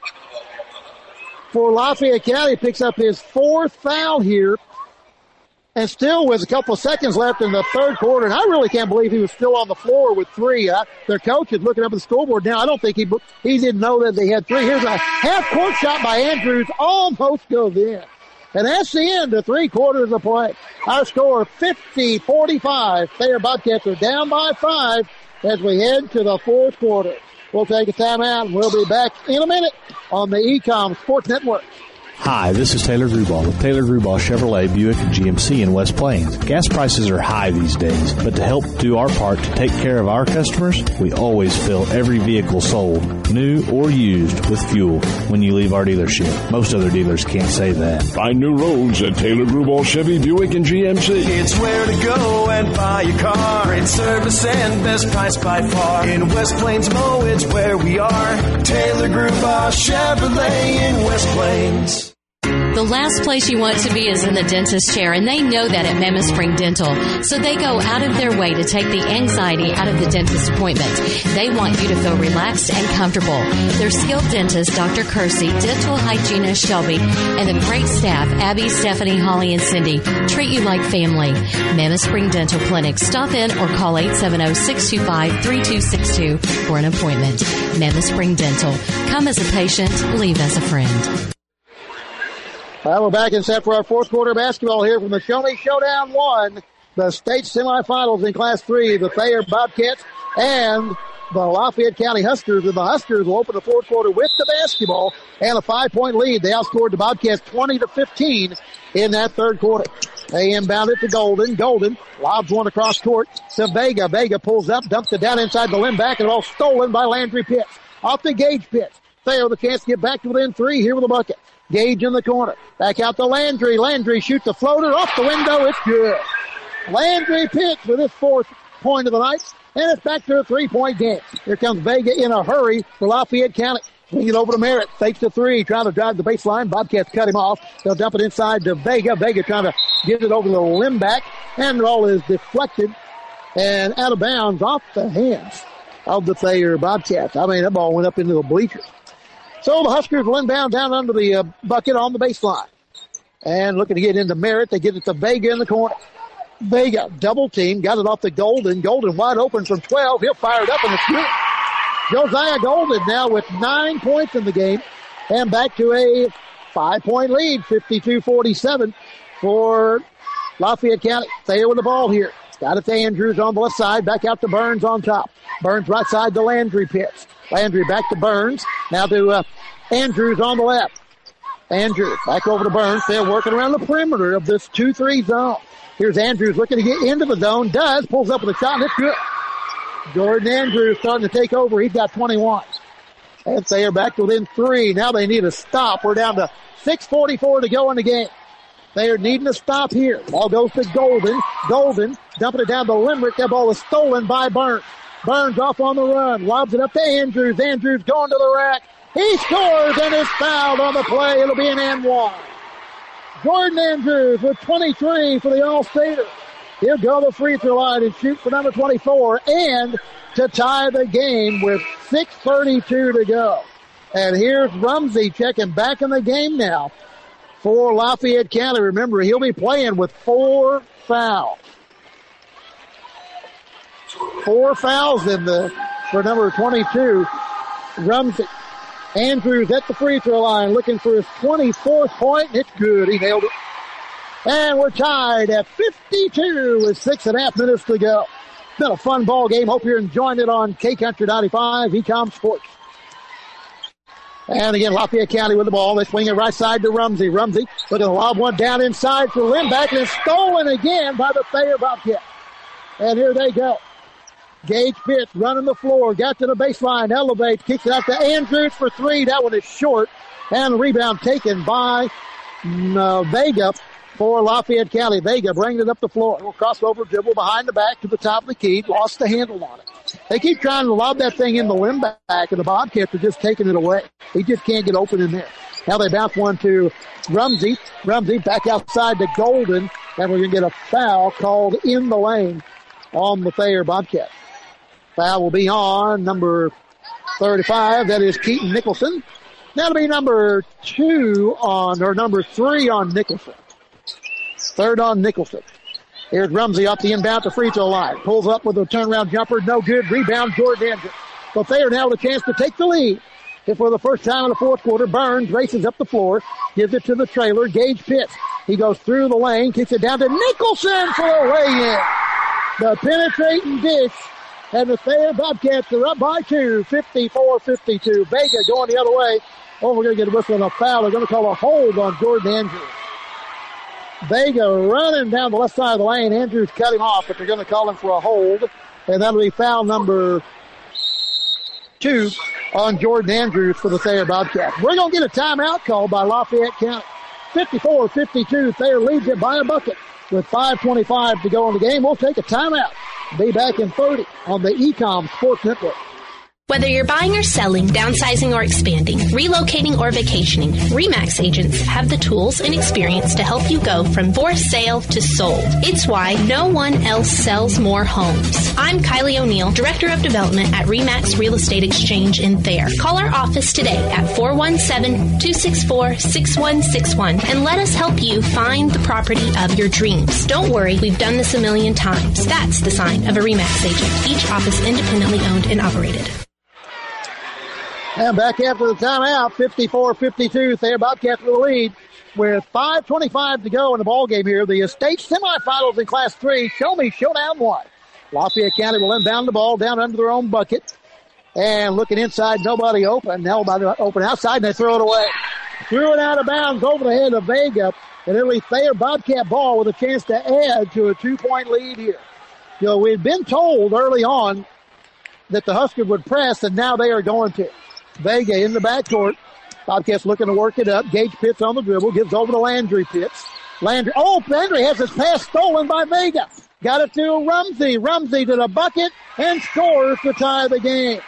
for Lafayette County picks up his fourth foul here. And still with a couple of seconds left in the third quarter, and I really can't believe he was still on the floor with three. Uh, their coach is looking up at the scoreboard now. I don't think he he didn't know that they had three. Here's a half-court shot by Andrews. Almost goes in. And that's the end of three quarters of play. Our score, fifty forty-five. Thayer Bobcats are down by five as we head to the fourth quarter. We'll take a timeout, and we'll be back in a minute on the Ecom Sports Network. Hi, this is Taylor Gruball with Taylor Gruball Chevrolet, Buick, and G M C in West Plains. Gas prices are high these days, but to help do our part to take care of our customers, we always fill every vehicle sold, new or used, with fuel when you leave our dealership. Most other dealers can't say that. Find new roads at Taylor Gruball Chevy, Buick, and G M C. It's where to go and buy your car. Great service and best price by far. In West Plains Mo, it's where we are. Taylor Gruball Chevrolet in West Plains. The last place you want to be is in the dentist chair, and they know that at Mammoth Spring Dental. So they go out of their way to take the anxiety out of the dentist appointment. They want you to feel relaxed and comfortable. Their skilled dentist, Doctor Kersey, dental hygienist Shelby, and the great staff, Abby, Stephanie, Holly, and Cindy, treat you like family. Mammoth Spring Dental Clinic. Stop in or call eight seven zero, six two five, three two six two for an appointment. Mammoth Spring Dental. Come as a patient, leave as a friend. Well, we're back in set for our fourth quarter basketball here from the Show Me Showdown one. The state semifinals in Class three, the Thayer Bobcats and the Lafayette County Huskers. And the Huskers will open the fourth quarter with the basketball and a five-point lead. They outscored the Bobcats twenty to fifteen in that third quarter. They inbound it to Golden. Golden lobs one across court to Vega. Vega pulls up, dumps it down inside the limb back, and all stolen by Landry Pitts. Off the Gage Pitts. Thayer with a chance to get back to within three here with a bucket. Gage in the corner. Back out to Landry. Landry shoots a floater off the window. It's good. Landry Pitts with his fourth point of the night. And it's back to a three-point game. Here comes Vega in a hurry for Lafayette County. Swing it over to Merritt. Fakes the three. Trying to drive the baseline. Bobcats cut him off. They'll dump it inside to Vega. Vega trying to get it over the limb back. And the ball is deflected and out of bounds off the hands of the Thayer Bobcats. I mean, that ball went up into the bleachers. So the Huskers will inbound down under the uh, bucket on the baseline. And looking to get into Merritt. They get it to Vega in the corner. Vega, double team, got it off the Golden. Golden wide open from twelve. He'll fire it up and it's good. Josiah Golden now with nine points in the game. And back to a five-point lead, fifty-two forty-seven for Lafayette County. Thayer with the ball here. Got it to Andrews on the left side. Back out to Burns on top. Burns right side to Landry Pitts. Landry back to Burns. Now to uh, Andrews on the left. Andrews back over to Burns. They're working around the perimeter of this two three zone. Here's Andrews looking to get into the zone. Does. Pulls up with a shot and it's good. Jordan Andrews starting to take over. He's got twenty-one. And they are back to within three. Now they need a stop. We're down to six forty-four to go in the game. They are needing a stop here. Ball goes to Golden. Golden dumping it down to Limerick. That ball is stolen by Burns. Burns off on the run. Lobs it up to Andrews. Andrews going to the rack. He scores and is fouled on the play. It'll be an and one. Jordan Andrews with twenty-three for the All-Stater. He'll go to the free throw line and shoot for number twenty-four and to tie the game with six thirty-two to go. And here's Rumsey checking back in the game now for Lafayette County. Remember, he'll be playing with four fouls. Four fouls in the for number twenty-two, Rumsey. Andrews at the free throw line looking for his twenty-fourth point. It's good. He nailed it. And we're tied at fifty-two with six and a half minutes to go. Been a fun ball game. Hope you're enjoying it on K Country ninety-five, Ecom Sports. And again, Lafayette County with the ball. They swing it right side to Rumsey. Rumsey looking to lob one down inside for Lindback, and it's stolen again by the Thayer Bobcats. And here they go. Gage Pitts running the floor, got to the baseline, elevates, kicks it out to Andrews for three. That one is short. And the rebound taken by uh, Vega for Lafayette County. Vega bringing it up the floor. We'll cross over, dribble behind the back to the top of the key. Lost the handle on it. They keep trying to lob that thing in the limb back, and the Bobcats are just taking it away. He just can't get open in there. Now they bounce one to Rumsey. Rumsey back outside to Golden, and we're going to get a foul called in the lane on the Thayer Bobcats. Foul will be on number thirty-five. That is Keaton Nicholson. That'll be number two on, or number three on Nicholson. Third on Nicholson. Here's Rumsey off the inbound to free throw line. Pulls up with a turnaround jumper. No good. Rebound, Jordan Andrews. But Thayer now with a chance to take the lead. And for the first time in the fourth quarter, Burns races up the floor, gives it to the trailer, Gage Pitts. He goes through the lane, kicks it down to Nicholson for a lay-in. The penetrating dish. And the Thayer Bobcats are up by two, fifty-four fifty-two. Vega going the other way. Oh, we're going to get a whistle and a foul. They're going to call a hold on Jordan Andrews. Vega running down the left side of the lane. Andrews cut him off, but they're going to call him for a hold. And that'll be foul number two on Jordan Andrews for the Thayer Bobcats. We're going to get a timeout called by Lafayette County. fifty-four fifty-two. Thayer leads it by a bucket with five twenty-five to go in the game. We'll take a timeout. Be back in thirty on the Ecom Sports Network. Whether you're buying or selling, downsizing or expanding, relocating or vacationing, RE/MAX agents have the tools and experience to help you go from for sale to sold. It's why no one else sells more homes. I'm Kylie O'Neill, Director of Development at RE/MAX Real Estate Exchange in Thayer. Call our office today at four one seven, two six four, six one six one and let us help you find the property of your dreams. Don't worry, we've done this a million times. That's the sign of a RE/MAX agent. Each office independently owned and operated. And back after the timeout, fifty-four fifty-two, Thayer Bobcats with the lead with five twenty-five to go in the ballgame here. The state semifinals in Class three, Show Me Showdown one. Lafayette County will inbound the ball down under their own bucket. And looking inside, nobody open. Nobody open outside, and they throw it away. Threw it out of bounds over the head of Vega. And it'll be Thayer Bobcat ball with a chance to add to a two-point lead here. You know, we'd been told early on that the Huskers would press, and now they are going to. Vega in the backcourt. Bobcats looking to work it up. Gage Pitts on the dribble. Gives over to Landry Pitts. Landry. Oh, Landry has his pass stolen by Vega. Got it to Rumsey. Rumsey to the bucket and scores to tie the game.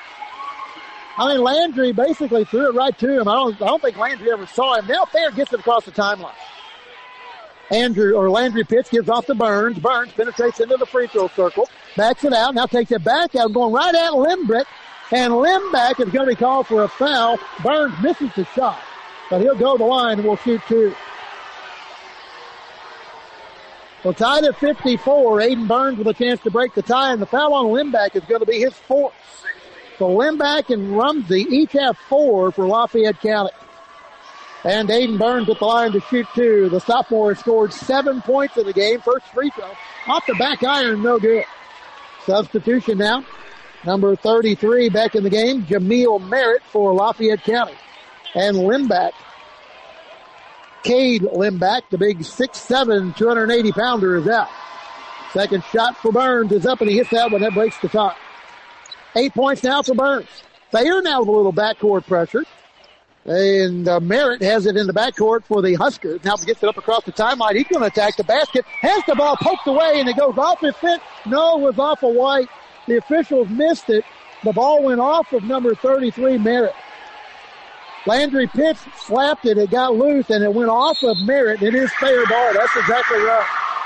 I mean, Landry basically threw it right to him. I don't, I don't think Landry ever saw him. Now Thayer gets it across the timeline. Andrew or Landry Pitts gives off to Burns. Burns penetrates into the free throw circle. Backs it out. Now takes it back out. Going right at Limbrick. And Limback is going to be called for a foul. Burns misses the shot, but he'll go to the line and will shoot two. Well, tied at fifty-four. Aiden Burns with a chance to break the tie, and the foul on Limback is going to be his fourth. So Limback and Rumsey each have four for Lafayette County. And Aiden Burns at the line to shoot two. The sophomore has scored seven points in the game. First free throw off the back iron, no good. Substitution now. Number thirty-three back in the game, Jameel Merritt for Lafayette County. And Limback, Cade Limback, the big six seven, two hundred eighty pounder is out. Second shot for Burns is up, and he hits that one. That breaks the tie. Eight points now for Burns. Thayer now with a little backcourt pressure. And uh, Merritt has it in the backcourt for the Huskers. Now gets it up across the timeline. He's going to attack the basket. Has the ball poked away, and it goes off his foot. No, it was off of White. The officials missed it. The ball went off of number thirty-three, Merritt. Landry Pitts slapped it. It got loose, and it went off of Merritt. It is fair ball. That's exactly right.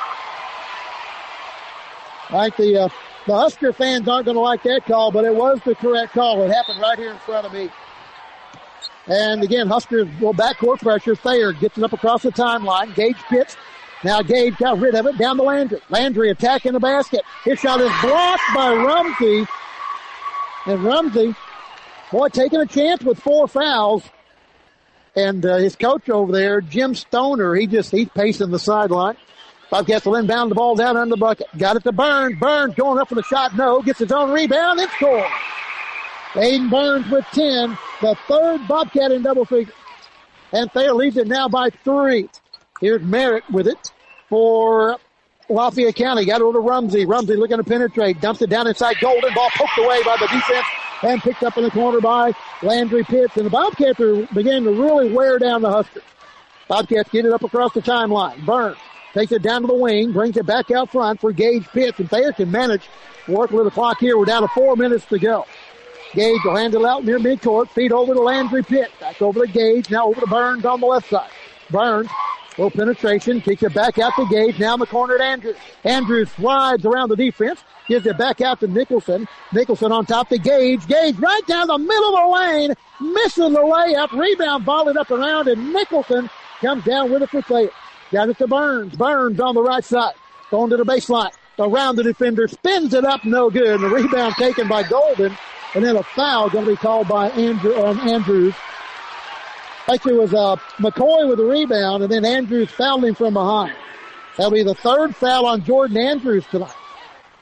Like the, uh, the Husker fans aren't going to like that call, but it was the correct call. It happened right here in front of me. And again, Huskers will backcourt pressure. Thayer gets it up across the timeline. Gage Pitts. Now Gage got rid of it down to Landry. Landry attacking the basket. His shot is blocked by Rumsey. And Rumsey, boy, taking a chance with four fouls. And uh, his coach over there, Jim Stoner, he just, he's pacing the sideline. Bobcats will inbound the ball down under the bucket. Got it to Burns. Burns going up for the shot. No. Gets his own rebound and scores. Aiden Burns with ten. The third Bobcat in double figures. And Thayer leads it now by three. Here's Merritt with it for Lafayette County. Got it over to Rumsey. Rumsey looking to penetrate. Dumps it down inside Golden. Ball poked away by the defense and picked up in the corner by Landry Pitts. And the Bobcats are beginning to really wear down the Huskers. Bobcats get it up across the timeline. Burns takes it down to the wing. Brings it back out front for Gage Pitts. And Thayer can manage to work with the clock here. We're down to four minutes to go. Gage will hand it out near midcourt. Feed over to Landry Pitts. Back over to Gage. Now over to Burns on the left side. Burns. Low penetration, kicks it back out to Gage. Now in the corner to Andrews. Andrews slides around the defense, gives it back out to Nicholson. Nicholson on top to Gage. Gage right down the middle of the lane, misses the layup. Rebound volleyed up around, and Nicholson comes down with it for Thayer. Got it to Burns. Burns on the right side, going to the baseline. Around the defender, spins it up, no good. And the rebound taken by Golden, and then a foul going to be called by Andrew, um, Andrews. Actually, it was uh, McCoy with the rebound, and then Andrews fouled him from behind. That'll be the third foul on Jordan Andrews tonight.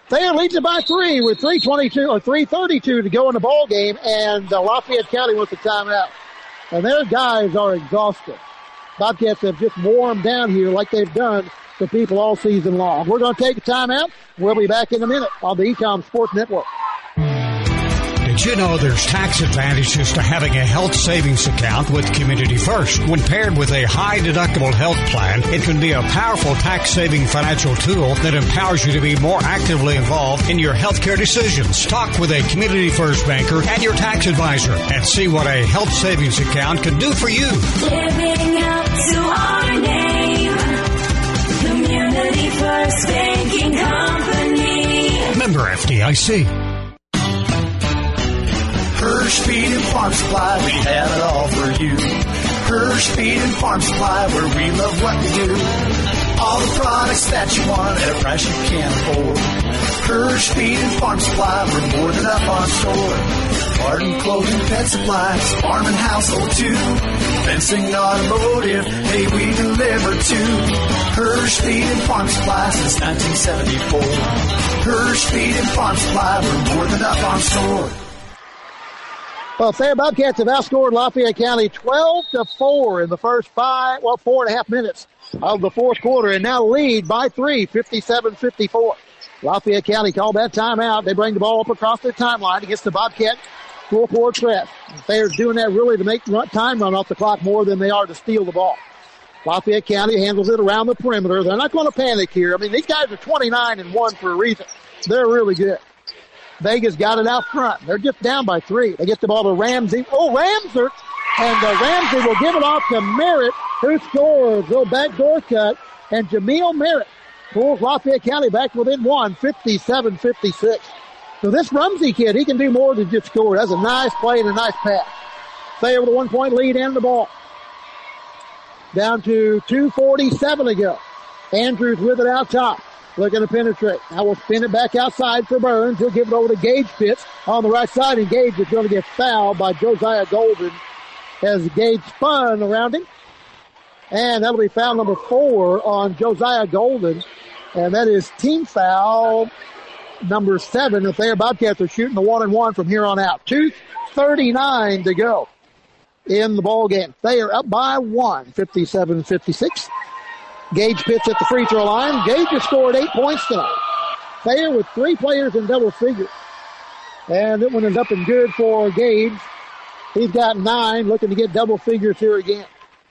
Thayer leads it by three with three twenty-two or three thirty-two to go in the ball game, and uh, Lafayette County wants a timeout. And their guys are exhausted. Bobcats have just warmed down here like they've done to people all season long. We're going to take a timeout. We'll be back in a minute on the Ecom Sports Network. Did you know there's tax advantages to having a health savings account with Community First? When paired with a high-deductible health plan, it can be a powerful tax-saving financial tool that empowers you to be more actively involved in your healthcare decisions. Talk with a Community First banker and your tax advisor and see what a health savings account can do for you. Living up to our name, Community First Banking Company. Member F D I C. Hirsch Feed and Farm Supply, we have it all for you. Hirsch Feed and Farm Supply, where we love what we do. All the products that you want at a price you can't afford. Hirsch Feed and Farm Supply, we're more than up on store. Garden, clothing, pet supplies, farm and household too. Fencing, automotive, hey, we deliver too. Hirsch Feed and Farm Supply since nineteen seventy-four. Hirsch Feed and Farm Supply, we're more than up on store. Well, Thayer Bobcats have outscored Lafayette County twelve to four in the first five, well, four and a half minutes of the fourth quarter, and now lead by three, fifty-seven fifty-four. Lafayette County called that timeout. They bring the ball up across their timeline against the Bobcat full court press. Thayer's doing that really to make time run off the clock more than they are to steal the ball. Lafayette County handles it around the perimeter. They're not going to panic here. I mean, these guys are twenty-nine and one for a reason. They're really good. Vegas got it out front. They're just down by three. They get the ball to Ramsey. Oh, Ramser. And uh, Ramsey will give it off to Merritt, who scores. Little backdoor cut. And Jameel Merritt pulls Lafayette County back within one, fifty-seven fifty-six. So this Ramsey kid, he can do more than just score. That's a nice play and a nice pass. Thayer with a one-point lead and the ball. Down to two forty-seven to go. Andrews with it out top. Looking to penetrate. Now we'll spin it back outside for Burns. He'll give it over to Gage Pitts on the right side, and Gage is going to get fouled by Josiah Golden as Gage spun around him. And that'll be foul number four on Josiah Golden, and that is team foul number seven. If they're Bobcats are shooting the one and one from here on out. two thirty-nine to go in the ball game. They are up by one, fifty-seven fifty-six. Gage Pitts at the free throw line. Gage has scored eight points tonight. Thayer with three players in double figures. And it one is up and good for Gage. He's got nine, looking to get double figures here again.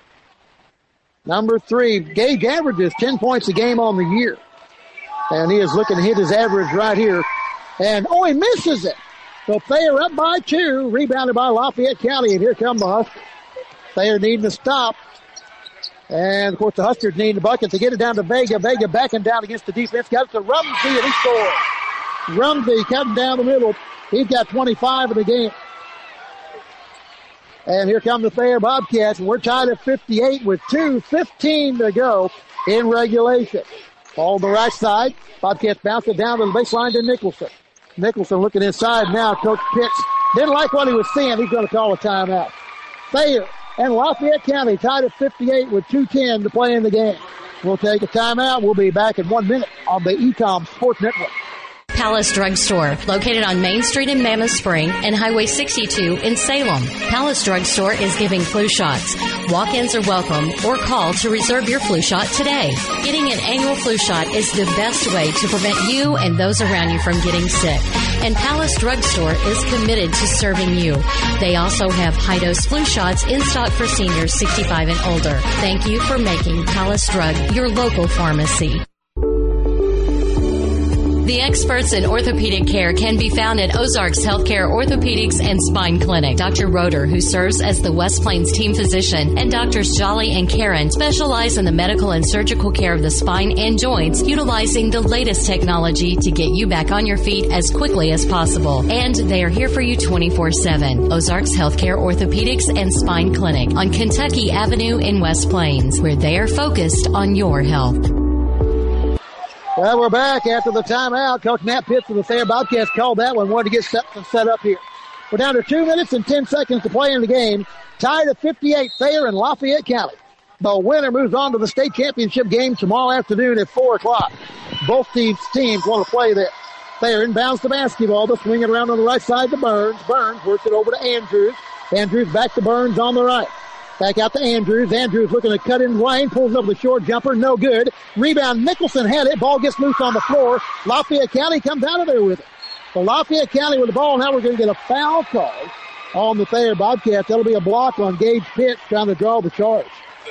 Number three, Gage averages ten points a game on the year. And he is looking to hit his average right here. And, oh, he misses it. So Thayer up by two, rebounded by Lafayette County, and here come the Huskers. Thayer needing to stop. And, of course, the Huskers need the bucket to get it down to Vega. Vega backing down against the defense. Got it to Rumsey, and he scores. Rumsey cutting down the middle. He's got twenty-five in the game. And here come the Thayer Bobcats, and we're tied at fifty-eight with two fifteen to go in regulation. Ball on the right side. Bobcats bounce it down to the baseline to Nicholson. Nicholson looking inside now. Coach Pitts didn't like what he was seeing. He's going to call a timeout. Thayer and Lafayette County tied at fifty-eight with two ten to play in the game. We'll take a timeout. We'll be back in one minute on the Ecom Sports Network. Palace Drug Store, located on Main Street in Mammoth Spring and Highway sixty-two in Salem. Palace Drug Store is giving flu shots. Walk-ins are welcome or call to reserve your flu shot today. Getting an annual flu shot is the best way to prevent you and those around you from getting sick. And Palace Drug Store is committed to serving you. They also have high-dose flu shots in stock for seniors sixty-five and older. Thank you for making Palace Drug your local pharmacy. The experts in orthopedic care can be found at Ozarks Healthcare Orthopedics and Spine Clinic. Doctor Roeder, who serves as the West Plains team physician, and Doctors Jolly and Karen specialize in the medical and surgical care of the spine and joints, utilizing the latest technology to get you back on your feet as quickly as possible. And they are here for you twenty-four seven. Ozarks Healthcare Orthopedics and Spine Clinic on Kentucky Avenue in West Plains, where they are focused on your health. Well, we're back after the timeout. Coach Matt Pitts of the Thayer Bobcats called that one. Wanted to get set, set up here. We're down to two minutes and ten seconds to play in the game. Tied at fifty-eight, Thayer and Lafayette County. The winner moves on to the state championship game tomorrow afternoon at four o'clock. Both teams, teams want to play there. Thayer inbounds the basketball. They'll swing it around on the right side to Burns. Burns works it over to Andrews. Andrews back to Burns on the right. Back out to Andrews. Andrews looking to cut in lane. Pulls up the short jumper. No good. Rebound. Nicholson had it. Ball gets loose on the floor. Lafayette County comes out of there with it. So Lafayette County with the ball. Now we're going to get a foul call on the Thayer Bobcats. That'll be a block on Gage Pitts trying to draw the charge.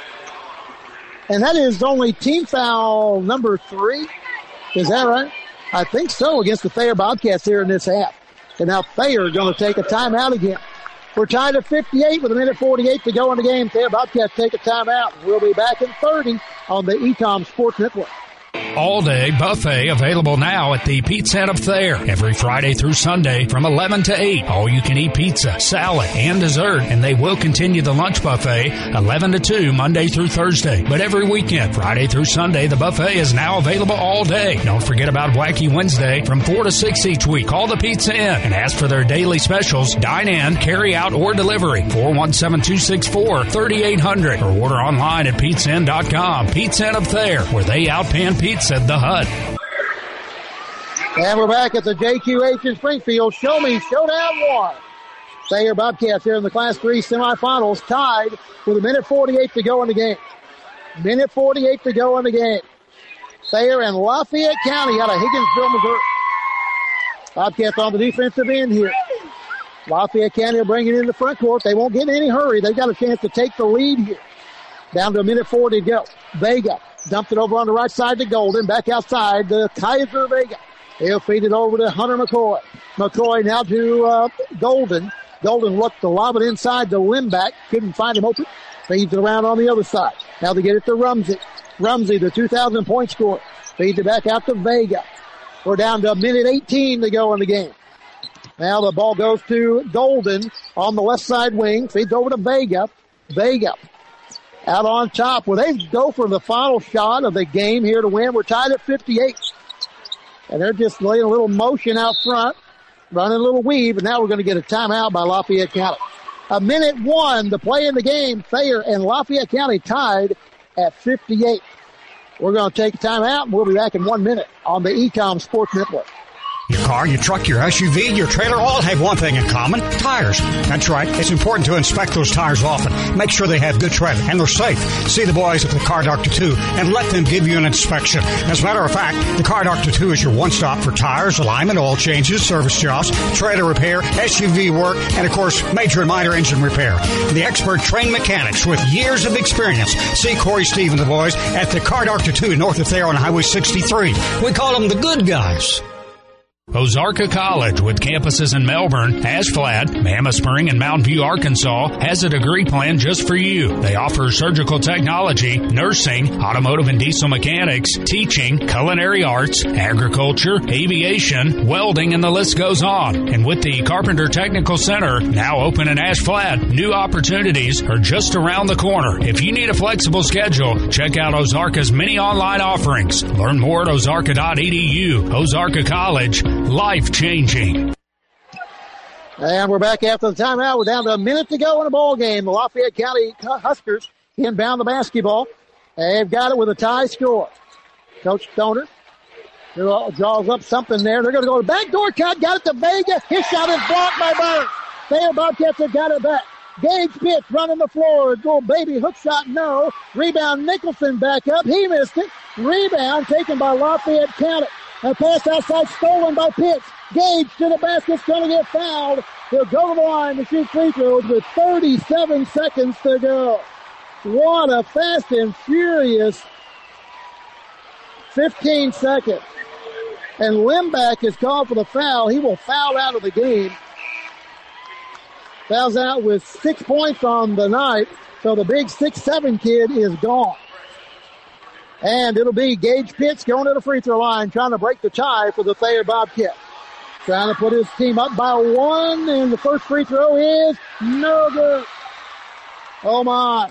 And that is only team foul number three. Is that right? I think so, against the Thayer Bobcats here in this half. And now Thayer going to take a timeout again. We're tied at fifty-eight with a minute forty-eight to go in the game. Thayer Bobcats take a timeout. We'll be back in thirty on the E T O M Sports Network. All-day buffet available now at the Pizza Hut of Thayer. Every Friday through Sunday from eleven to eight. All-you-can-eat pizza, salad, and dessert. And they will continue the lunch buffet eleven to two Monday through Thursday. But every weekend, Friday through Sunday, the buffet is now available all day. Don't forget about Wacky Wednesday from four to six each week. Call the Pizza Inn and ask for their daily specials. Dine in, carry out, or delivery. four one seven, two six four, three eight zero zero or order online at pizza inn dot com. Pizza Inn of Thayer, where they outpan pizza at the Hut. And we're back at the J Q H in Springfield. Show me showdown one. Thayer Bobcats here in the Class three semifinals, tied with a minute forty-eight to go in the game. Minute forty-eight to go in the game. Thayer and Lafayette County out of Higginsville, Missouri. Bobcats on the defensive end here. Lafayette County will bring it in the front court. They won't get in any hurry. They've got a chance to take the lead here. Down to a minute forty to go. Vega dumped it over on the right side to Golden. Back outside to Kaiser Vega. He'll feed it over to Hunter McCoy. McCoy now to uh, Golden. Golden looked to lob it inside to Limback. Couldn't find him open. Feeds it around on the other side. Now they get it to Rumsey. Rumsey, the two thousand point scorer. Feeds it back out to Vega. We're down to a minute eighteen to go in the game. Now the ball goes to Golden on the left side wing. Feeds over to Vega. Vega out on top. Well, they go for the final shot of the game here to win. We're tied at fifty-eight. And they're just laying a little motion out front, running a little weave, and now we're going to get a timeout by Lafayette County. A minute one to play in the game. Thayer and Lafayette County tied at fifty-eight. We're going to take a timeout, and we'll be back in one minute on the E T O M Sports Network. Your car, your truck, your S U V, your trailer all have one thing in common: tires. That's right. It's important to inspect those tires often. Make sure they have good tread and they're safe. See the boys at the Car Doctor two and let them give you an inspection. As a matter of fact, the Car Doctor two is your one-stop for tires, alignment, oil changes, service jobs, trailer repair, S U V work, and of course, major and minor engine repair. The expert trained mechanics with years of experience. See Corey, Steve, and the boys at the Car Doctor two north of Thayer on Highway sixty-three. We call them the good guys. Ozarka College, with campuses in Melbourne, Ashflat, Mammoth Spring, and Mountain View, Arkansas, has a degree plan just for you. They offer surgical technology, nursing, automotive and diesel mechanics, teaching, culinary arts, agriculture, aviation, welding, and the list goes on. And with the Carpenter Technical Center now open in Ashflat, new opportunities are just around the corner. If you need a flexible schedule, check out Ozarka's many online offerings. Learn more at ozarka dot e d u. Ozarka College, life-changing. And we're back after the timeout. We're down to a minute to go in the ball game. The Lafayette County Huskers inbound the basketball. They've got it with a tie score. Coach Stoner draws up something there. They're going to go to the backdoor cut. Got it to Vega. His shot is blocked by Burns. Thayer Bobcats have got it back. Gage Pitts running the floor. Go baby hook shot, no. Rebound Nicholson back up. He missed it. Rebound taken by Lafayette County. A pass outside stolen by Pitts. Gage to the basket's going to get fouled. He'll go to the line to shoot free throws with thirty-seven seconds to go. What a fast and furious fifteen seconds. And Limback is called for the foul. He will foul out of the game. Fouls out with six points on the night. So the big six seven kid is gone. And it'll be Gage Pitts going to the free throw line, trying to break the tie for the Thayer Bobcats. Trying to put his team up by one, and the first free throw is no good. Oh my.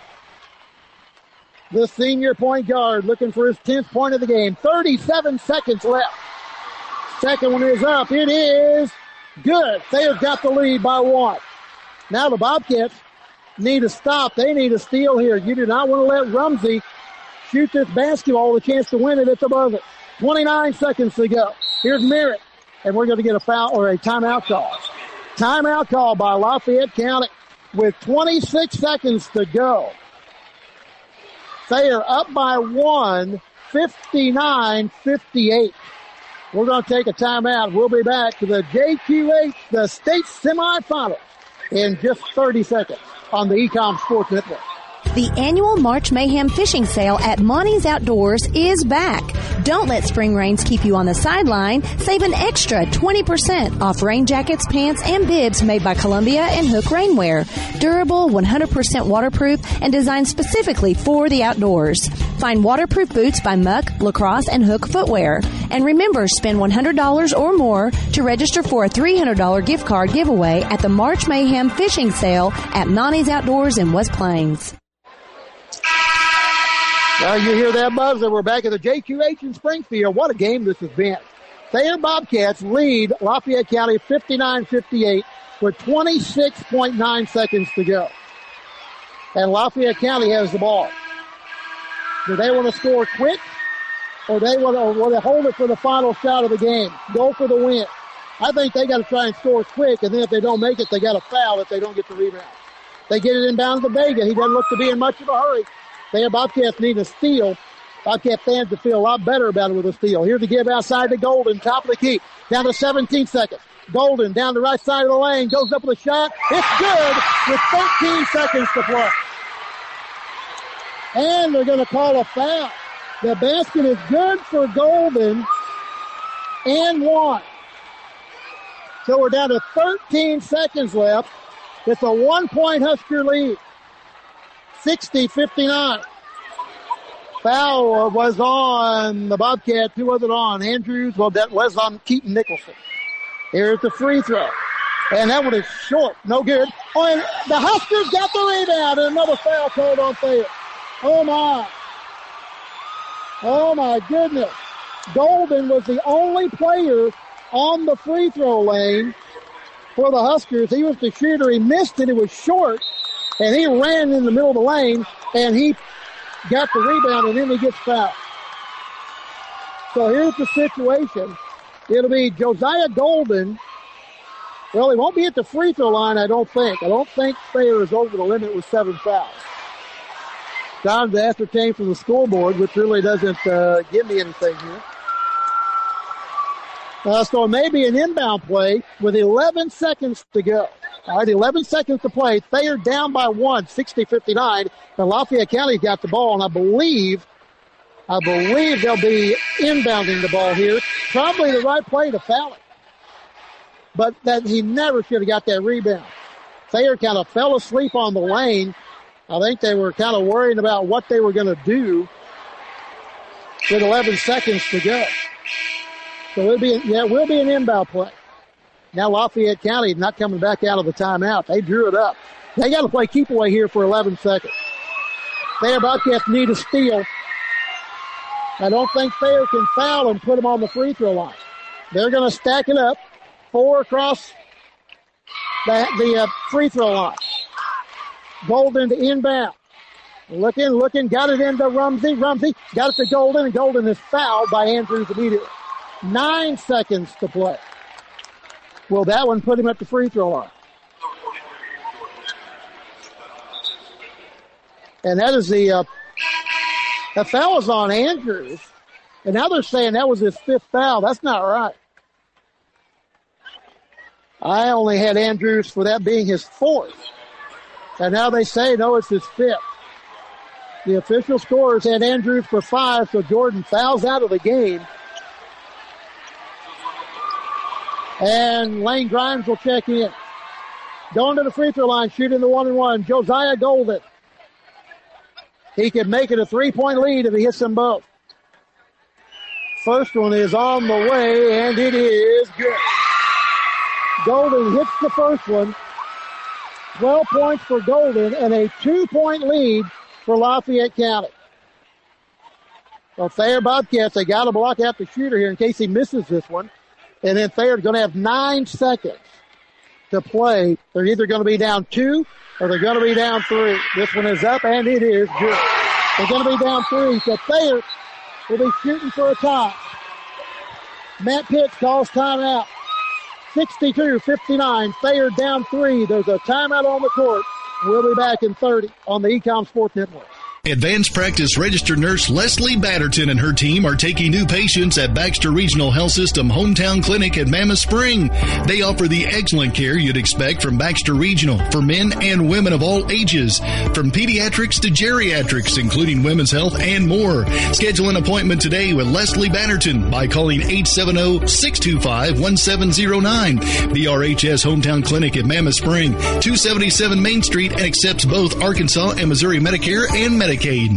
The senior point guard looking for his tenth point of the game. thirty-seven seconds left. Second one is up. It is good. Thayer's got the lead by one. Now the Bobcats need a stop. They need a steal here. You do not want to let Rumsey shoot this basketball with a chance to win it at the buzzer. twenty-nine seconds to go. Here's Merritt, and we're going to get a foul or a timeout call. Timeout call by Lafayette County with twenty-six seconds to go. They are up by one, fifty-nine fifty-eight. We're going to take a timeout. We'll be back to the J Q H, the state semifinals, in just thirty seconds on the Ecom Sports Network. The annual March Mayhem fishing sale at Monty's Outdoors is back. Don't let spring rains keep you on the sideline. Save an extra twenty percent off rain jackets, pants, and bibs made by Columbia and Hook Rainwear. Durable, one hundred percent waterproof, and designed specifically for the outdoors. Find waterproof boots by Muck, Lacrosse, and Hook Footwear. And remember, spend one hundred dollars or more to register for a three hundred dollars gift card giveaway at the March Mayhem fishing sale at Monty's Outdoors in West Plains. Now you hear that buzzer. We're back at the J Q H in Springfield. What a game this has been. Thayer Bobcats lead Lafayette County fifty-nine fifty-eight with twenty-six point nine seconds to go. And Lafayette County has the ball. Do they want to score quick, or they want to, or want to hold it for the final shot of the game? Go for the win. I think they got to try and score quick, and then if they don't make it, they got to foul if they don't get the rebound. They get it inbound to Vega. He doesn't look to be in much of a hurry. Thayer Bobcats need a steal. Bobcat fans will feel a lot better about it with a steal. Here's the give outside to Golden, top of the key. Down to seventeen seconds. Golden down the right side of the lane, goes up with a shot. It's good with thirteen seconds to play. And they're going to call a foul. The basket is good for Golden and one. So we're down to thirteen seconds left. It's a one-point Husker lead. sixty fifty-nine. Foul was on the Bobcats. Who was it on? Andrews? Well, that was on Keaton Nicholson. Here's the free throw. And that one is short. No good. Oh, and the Huskers got the rebound, and another foul called on Thayer. Oh, my. Oh, my goodness. Golden was the only player on the free throw lane for the Huskers. He was the shooter. He missed it. It was short. And he ran in the middle of the lane, and he got the rebound, and then he gets fouled. So here's the situation. It'll be Josiah Golden. Well, he won't be at the free throw line, I don't think. I don't think Thayer is over the limit with seven fouls. Time to ascertain from the scoreboard, which really doesn't uh, give me anything here. Uh, so it may be an inbound play with eleven seconds to go. All right, eleven seconds to play. Thayer down by one, sixty fifty-nine. And Lafayette County got the ball, and I believe, I believe they'll be inbounding the ball here. Probably the right play to foul it. But that he never should have got that rebound. Thayer kind of fell asleep on the lane. I think they were kind of worrying about what they were going to do with eleven seconds to go. So it'll be, yeah, it will be an inbound play. Now Lafayette County not coming back out of the timeout. They drew it up. They got to play keep away here for eleven seconds. Thayer Bobcats need a steal. I don't think Thayer can foul and put them on the free throw line. They're going to stack it up. Four across the, the uh, free throw line. Golden to inbound. Looking, looking, got it into Rumsey. Rumsey got it to Golden, and Golden is fouled by Andrews immediately. Nine seconds to play. Will that one put him at the free throw line? And that is the, uh, the foul is on Andrews. And now they're saying that was his fifth foul. That's not right. I only had Andrews for that being his fourth. And now they say, no, it's his fifth. The official scorers had Andrews for five, so Jordan fouls out of the game. And Lane Grimes will check in. Going to the free throw line, shooting the one and one. Josiah Golden. He can make it a three-point lead if he hits them both. First one is on the way, and it is good. Golden hits the first one. twelve points for Golden and a two-point lead for Lafayette County. Well, Thayer Bobcats, they got to block out the shooter here in case he misses this one. And then Thayer's going to have nine seconds to play. They're either going to be down two or they're going to be down three. This one is up, and it is good. They're going to be down three, so Thayer will be shooting for a tie. Matt Pitts calls timeout. sixty-two fifty-nine. Thayer down three. There's a timeout on the court. We'll be back in thirty on the Ecom Sports Network. Advanced Practice Registered Nurse Leslie Batterton and her team are taking new patients at Baxter Regional Health System Hometown Clinic at Mammoth Spring. They offer the excellent care you'd expect from Baxter Regional for men and women of all ages, from pediatrics to geriatrics, including women's health and more. Schedule an appointment today with Leslie Batterton by calling eight seven zero, six two five, one seven zero nine. B R H S Hometown Clinic at Mammoth Spring, two seventy-seven Main Street, and accepts both Arkansas and Missouri Medicare and Medicaid.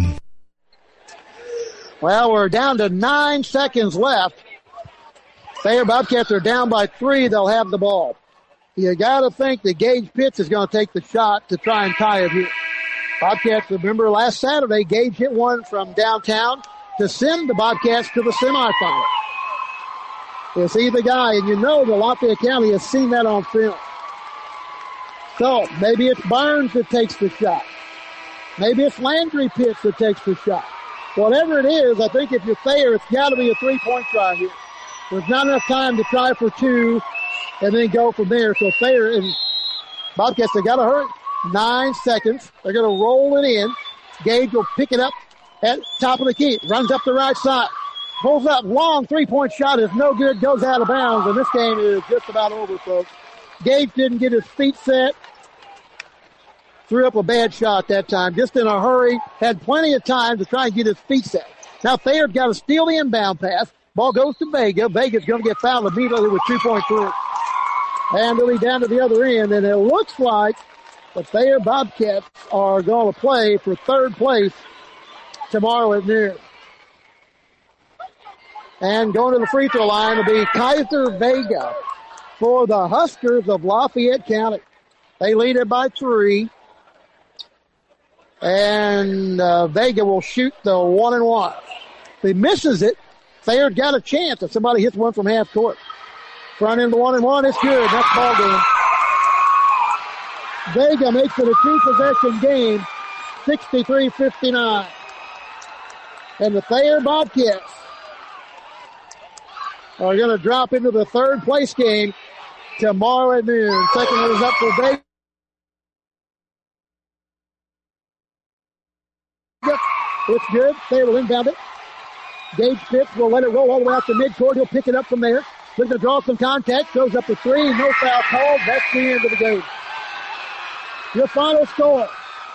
Well, we're down to nine seconds left. Thayer Bobcats are down by three. They'll have the ball. You got to think that Gage Pitts is going to take the shot to try and tie it here. Bobcats, remember last Saturday, Gage hit one from downtown to send the Bobcats to the semifinal. You see the guy, and you know the Lafayette County has seen that on film. So maybe it's Burns that takes the shot. Maybe it's Landry Pitts that takes the shot. Whatever it is, I think if you're Thayer, it's got to be a three-point try here. There's not enough time to try for two and then go from there. So Thayer and Bobcats, they got to hurry. Nine seconds. They're going to roll it in. Gage will pick it up at top of the key. Runs up the right side. Pulls up. Long three-point shot is no good. Goes out of bounds. And this game is just about over, folks. Gage didn't get his feet set. Threw up a bad shot that time, just in a hurry. Had plenty of time to try and get his feet set. Now Thayer's got to steal the inbound pass. Ball goes to Vega. Vega's going to get fouled immediately with two point three. And they'll be down to the other end. And it looks like the Thayer Bobcats are going to play for third place tomorrow at noon. And going to the free throw line will be Kaiser Vega for the Huskers of Lafayette County. They lead it by three. And uh, Vega will shoot the one and one. If he misses it, Thayer's got a chance if somebody hits one from half court. Front end the one and one, it's good. That's ball game. Vega makes it a two-possession game, sixty-three fifty-nine. And the Thayer Bobcats are going to drop into the third place game tomorrow at noon. Second one is up for Vega. It's good. Thayer will inbound it. Gage Pitts will let it roll all the way out to midcourt. He'll pick it up from there. Looking to draw some contact. Goes up to three. No foul called. That's the end of the game. Your final score,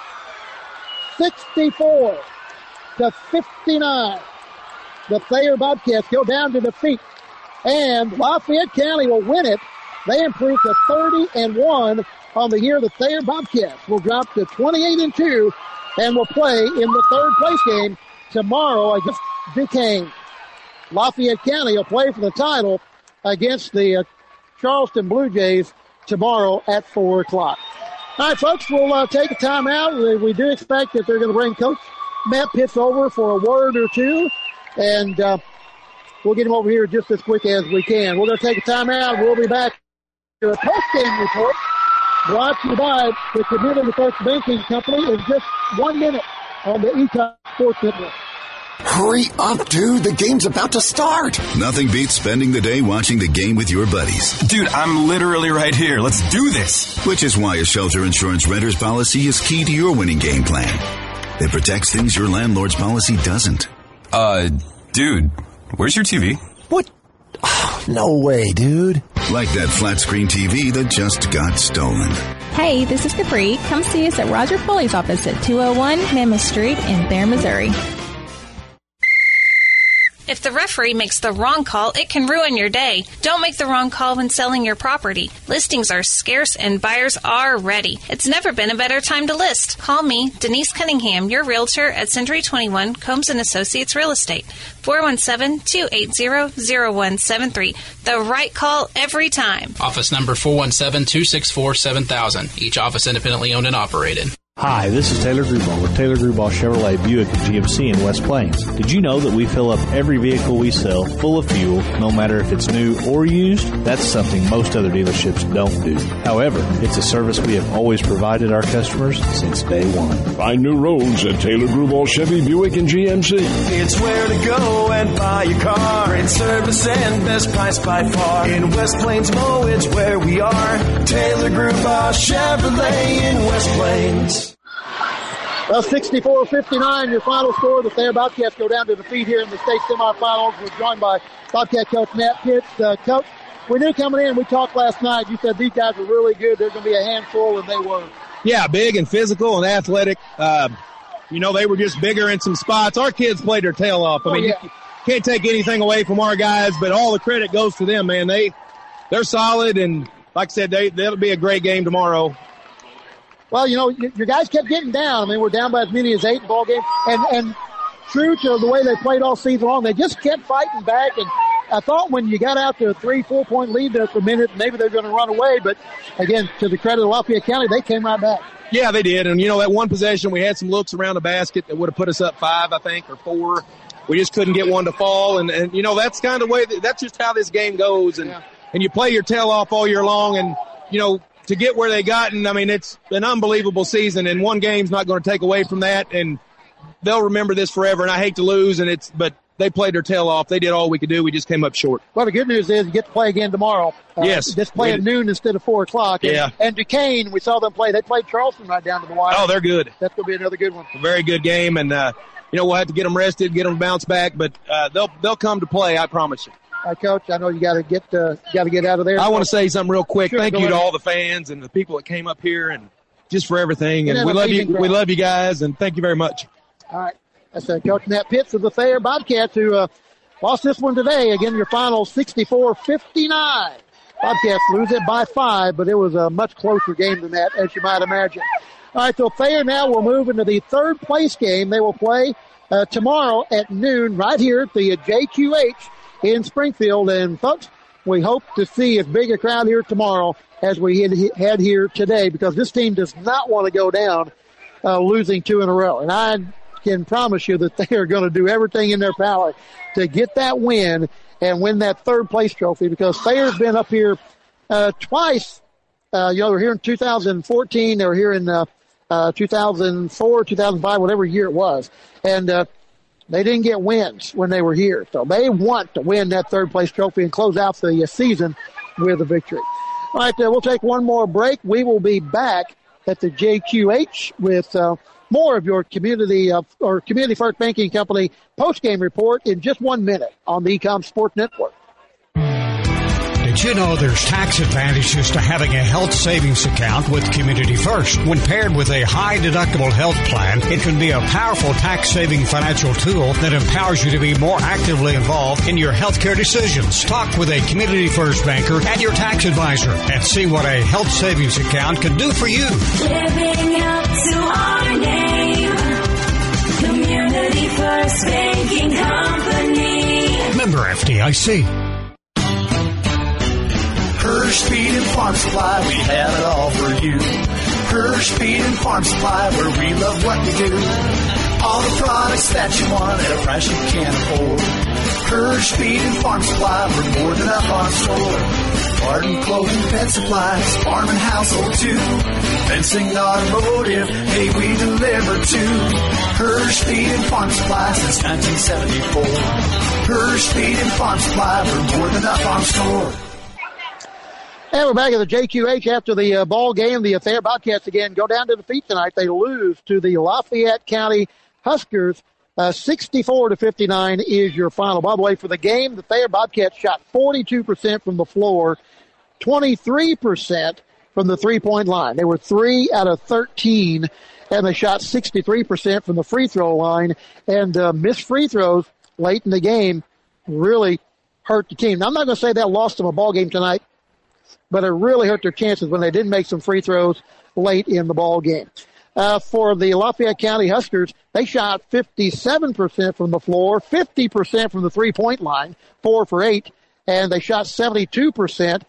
sixty-four to fifty-nine. The Thayer Bobcats go down to defeat. And Lafayette County will win it. They improve to thirty and one on the year. The Thayer Bobcats will drop to twenty-eight and two. And will play in the third place game tomorrow against Duquesne. Lafayette County will play for the title against the uh, Charleston Blue Jays tomorrow at four o'clock. All right, folks, we'll uh, take a timeout. We, we do expect that they're going to bring Coach Matt Pitts over for a word or two, and uh, we'll get him over here just as quick as we can. We're going to take a timeout. We'll be back to a post-game report. Brought to you by the Community First Banking Company in just one minute on the Ecom Sports Network. Hurry up, dude. The game's about to start. Nothing beats spending the day watching the game with your buddies. Dude, I'm literally right here. Let's do this. Which is why a shelter insurance renter's policy is key to your winning game plan. It protects things your landlord's policy doesn't. Uh, dude, where's your T V? What? Oh, no way, dude. Like that flat screen T V that just got stolen. Hey, this is Capri. Come see us at Roger Foley's office at two oh one Mammoth Street in Thayer, Missouri. If the referee makes the wrong call, it can ruin your day. Don't make the wrong call when selling your property. Listings are scarce and buyers are ready. It's never been a better time to list. Call me, Denise Cunningham, your realtor at Century twenty-one Combs and Associates Real Estate. four one seven, two eight zero, zero one seven three. The right call every time. Office number four one seven, two six four, seven thousand. Each office independently owned and operated. Hi, this is Taylor Grubauer with Taylor Grubauer Chevrolet Buick and G M C in West Plains. Did you know that we fill up every vehicle we sell full of fuel, no matter if it's new or used? That's something most other dealerships don't do. However, it's a service we have always provided our customers since day one. Find new roads at Taylor Grubauer Chevy Buick and G M C. It's where to go and buy your car. Great service and best price by far. In West Plains, Mo, it's where we are. Taylor Grubauer Chevrolet in West Plains. Well, sixty-four fifty-nine, your final score. The Thayer Bobcats go down to defeat here in the state semifinals. We're joined by Bobcat coach Matt Pitts. Uh, coach, we knew coming in, we talked last night, you said these guys are really good. They're going to be a handful, and they were. Yeah, big and physical and athletic. Uh, you know, they were just bigger in some spots. Our kids played their tail off. I mean, oh, yeah. you can't take anything away from our guys, but all the credit goes to them, man. They, they're solid, and like I said, they, that'll be a great game tomorrow. Well, you know, your guys kept getting down. I mean, we're down by as many as eight in ball game. And, and true to the way they played all season long, they just kept fighting back. And I thought when you got out to a three, four-point lead there for a minute, maybe they're going to run away. But, again, to the credit of Lafayette County, they came right back. Yeah, they did. And, you know, that one possession, we had some looks around the basket that would have put us up five, I think, or four. We just couldn't get one to fall. And, and you know, that's kind of the way – that's just how this game goes. And, yeah. and you play your tail off all year long. And, you know, to get where they gotten, I mean, it's an unbelievable season, and one game's not going to take away from that, and they'll remember this forever. And I hate to lose, and it's but they played their tail off. They did all we could do. We just came up short. Well, the good news is you get to play again tomorrow. Uh, yes. Just play at noon instead of four o'clock. And, yeah. And Duquesne, we saw them play. They played Charleston right down to the wire. Oh, they're good. That's going to be another good one. A very good game, and, uh, you know, we'll have to get them rested, get them to bounce back, but uh, they'll they'll come to play, I promise you. All right, Coach, I know you got to get uh, got to get out of there. I want to say something real quick. Sure, Thank you ahead. to all the fans and the people that came up here, and just for everything. And, And we love you. crowd. We love you guys, and thank you very much. All right, that's uh, Coach Matt Pitts of the Thayer Bobcats who uh, lost this one today. Again, your final sixty-four fifty-nine. Bobcats lose it by five, but it was a much closer game than that, as you might imagine. All right, so Thayer now will move into the third place game. They will play uh, tomorrow at noon right here at the J Q H in Springfield. And, folks, we hope to see as big a crowd here tomorrow as we had, had here today, because this team does not want to go down uh, losing two in a row. And I can promise you that they are going to do everything in their power to get that win and win that third-place trophy, because Thayer's been up here uh, twice. Uh, you know, they were here in two thousand fourteen. They were here in uh, uh, two thousand four, two thousand five, whatever year it was. And uh, they didn't get wins when they were here. So they want to win that third-place trophy and close out the uh, season with a victory. All right, uh, we'll take one more break. We will be back at the J Q H with uh, more of your community uh, or Community First Banking Company post-game report in just one minute on the Ecom Sport Network. Did you know there's tax advantages to having a health savings account with Community First? When paired with a high-deductible health plan, it can be a powerful tax-saving financial tool that empowers you to be more actively involved in your healthcare decisions. Talk with a Community First banker and your tax advisor and see what a health savings account can do for you. Living up to our name, Community First Banking Company. Member F D I C. Hirsch Feed and Farm Supply, we have it all for you. Hirsch Feed and Farm Supply, where we love what we do. All the products that you want at a price you can't afford. Hirsch Feed and Farm Supply, we're more than up on store. Garden, clothing, pet supplies, farm and household too. Fencing, automotive, hey, we deliver too. Hirsch Feed and Farm Supply since nineteen seventy-four. Hirsch Feed and Farm Supply, we're more than up on store. And we're back at the J Q H after the uh, ball game. The Thayer Bobcats again go down to defeat tonight. They lose to the Lafayette County Huskers. Uh, sixty-four to fifty-nine is your final. By the way, for the game, the Thayer Bobcats shot forty-two percent from the floor, twenty-three percent from the three-point line. They were three out of thirteen, and they shot sixty-three percent from the free throw line. And uh, missed free throws late in the game really hurt the team. Now, I'm not going to say that lost them a ball game tonight, but it really hurt their chances when they didn't make some free throws late in the ball game. Uh, for the Lafayette County Huskers, they shot fifty-seven percent from the floor, fifty percent from the three-point line, four for eight, and they shot seventy-two percent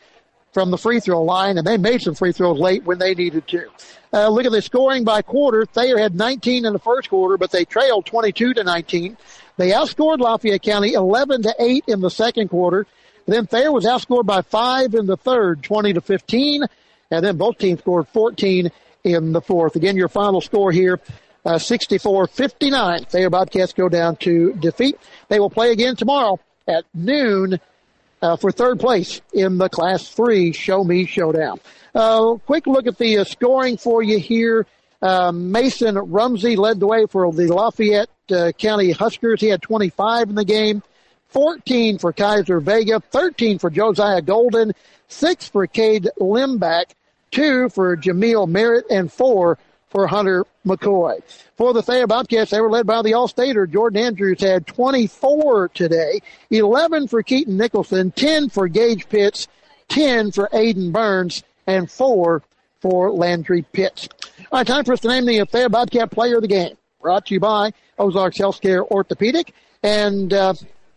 from the free throw line, and they made some free throws late when they needed to. Uh, look at the scoring by quarter. Thayer had nineteen in the first quarter, but they trailed twenty-two to nineteen. They outscored Lafayette County eleven to eight in the second quarter. Then Thayer was outscored by five in the third, twenty to fifteen. And then both teams scored fourteen in the fourth. Again, your final score here, uh, sixty-four fifty-nine. Thayer Bobcats go down to defeat. They will play again tomorrow at noon uh, for third place in the Class three Show Me Showdown. Uh, quick look at the uh, scoring for you here. Uh, Mason Rumsey led the way for the Lafayette uh, County Huskers. He had twenty-five in the game. fourteen for Kaiser Vega, thirteen for Josiah Golden, six for Cade Limback, two for Jameel Merritt, and four for Hunter McCoy. For the Thayer Bobcats, they were led by the All-Stater. Jordan Andrews had twenty-four today, eleven for Keaton Nicholson, ten for Gage Pitts, ten for Aiden Burns, and four for Landry Pitts. All right, time for us to name the Thayer Bobcat Player of the Game. Brought to you by Ozarks Healthcare Orthopedic. And uh,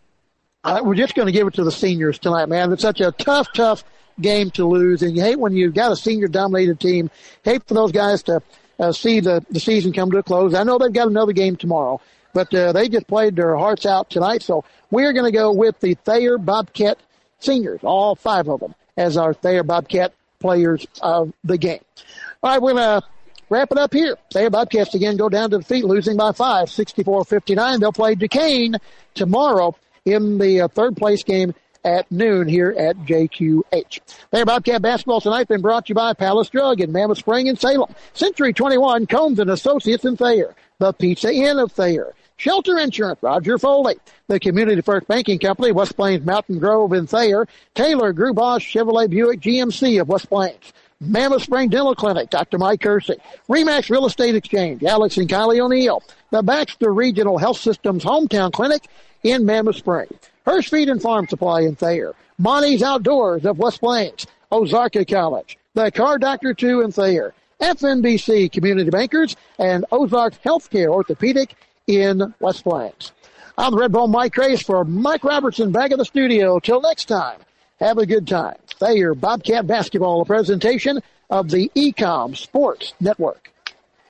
uh, we're just going to give it to the seniors tonight, man. It's such a tough, tough game to lose. And you hate when you've got a senior-dominated team. Hate for those guys to uh, see the, the season come to a close. I know they've got another game tomorrow, but uh, they just played their hearts out tonight. So we're going to go with the Thayer Bobcat seniors, all five of them, as our Thayer Bobcat players of the game. All right, we're going to wrap it up here. Thayer Bobcats again go down to defeat, losing by five, sixty-four fifty-nine. They'll play Duquesne tomorrow in the uh, third place game at noon here at J Q H. Thayer Bobcat basketball tonight been brought to you by Palace Drug in Mammoth Spring and Salem, Century twenty-one, Combs and Associates in Thayer, the Pizza Inn of Thayer, Shelter Insurance, Roger Foley, the Community First Banking Company, West Plains Mountain Grove in Thayer, Taylor Grubosh Chevrolet Buick G M C of West Plains, Mammoth Spring Dental Clinic, Doctor Mike Kersey, Remax Real Estate Exchange, Alex and Kylie O'Neill, the Baxter Regional Health Systems Hometown Clinic in Mammoth Spring, Hirsch Feed and Farm Supply in Thayer, Monty's Outdoors of West Plains, Ozarka College, the Car Doctor two in Thayer, F N B C Community Bankers, and Ozarks Healthcare Orthopedic in West Plains. I'm the Red Bull Mike Craze for Mike Robertson back in the studio. Till next time, have a good time. Thayer Bobcat Basketball, a presentation of the E COM Sports Network.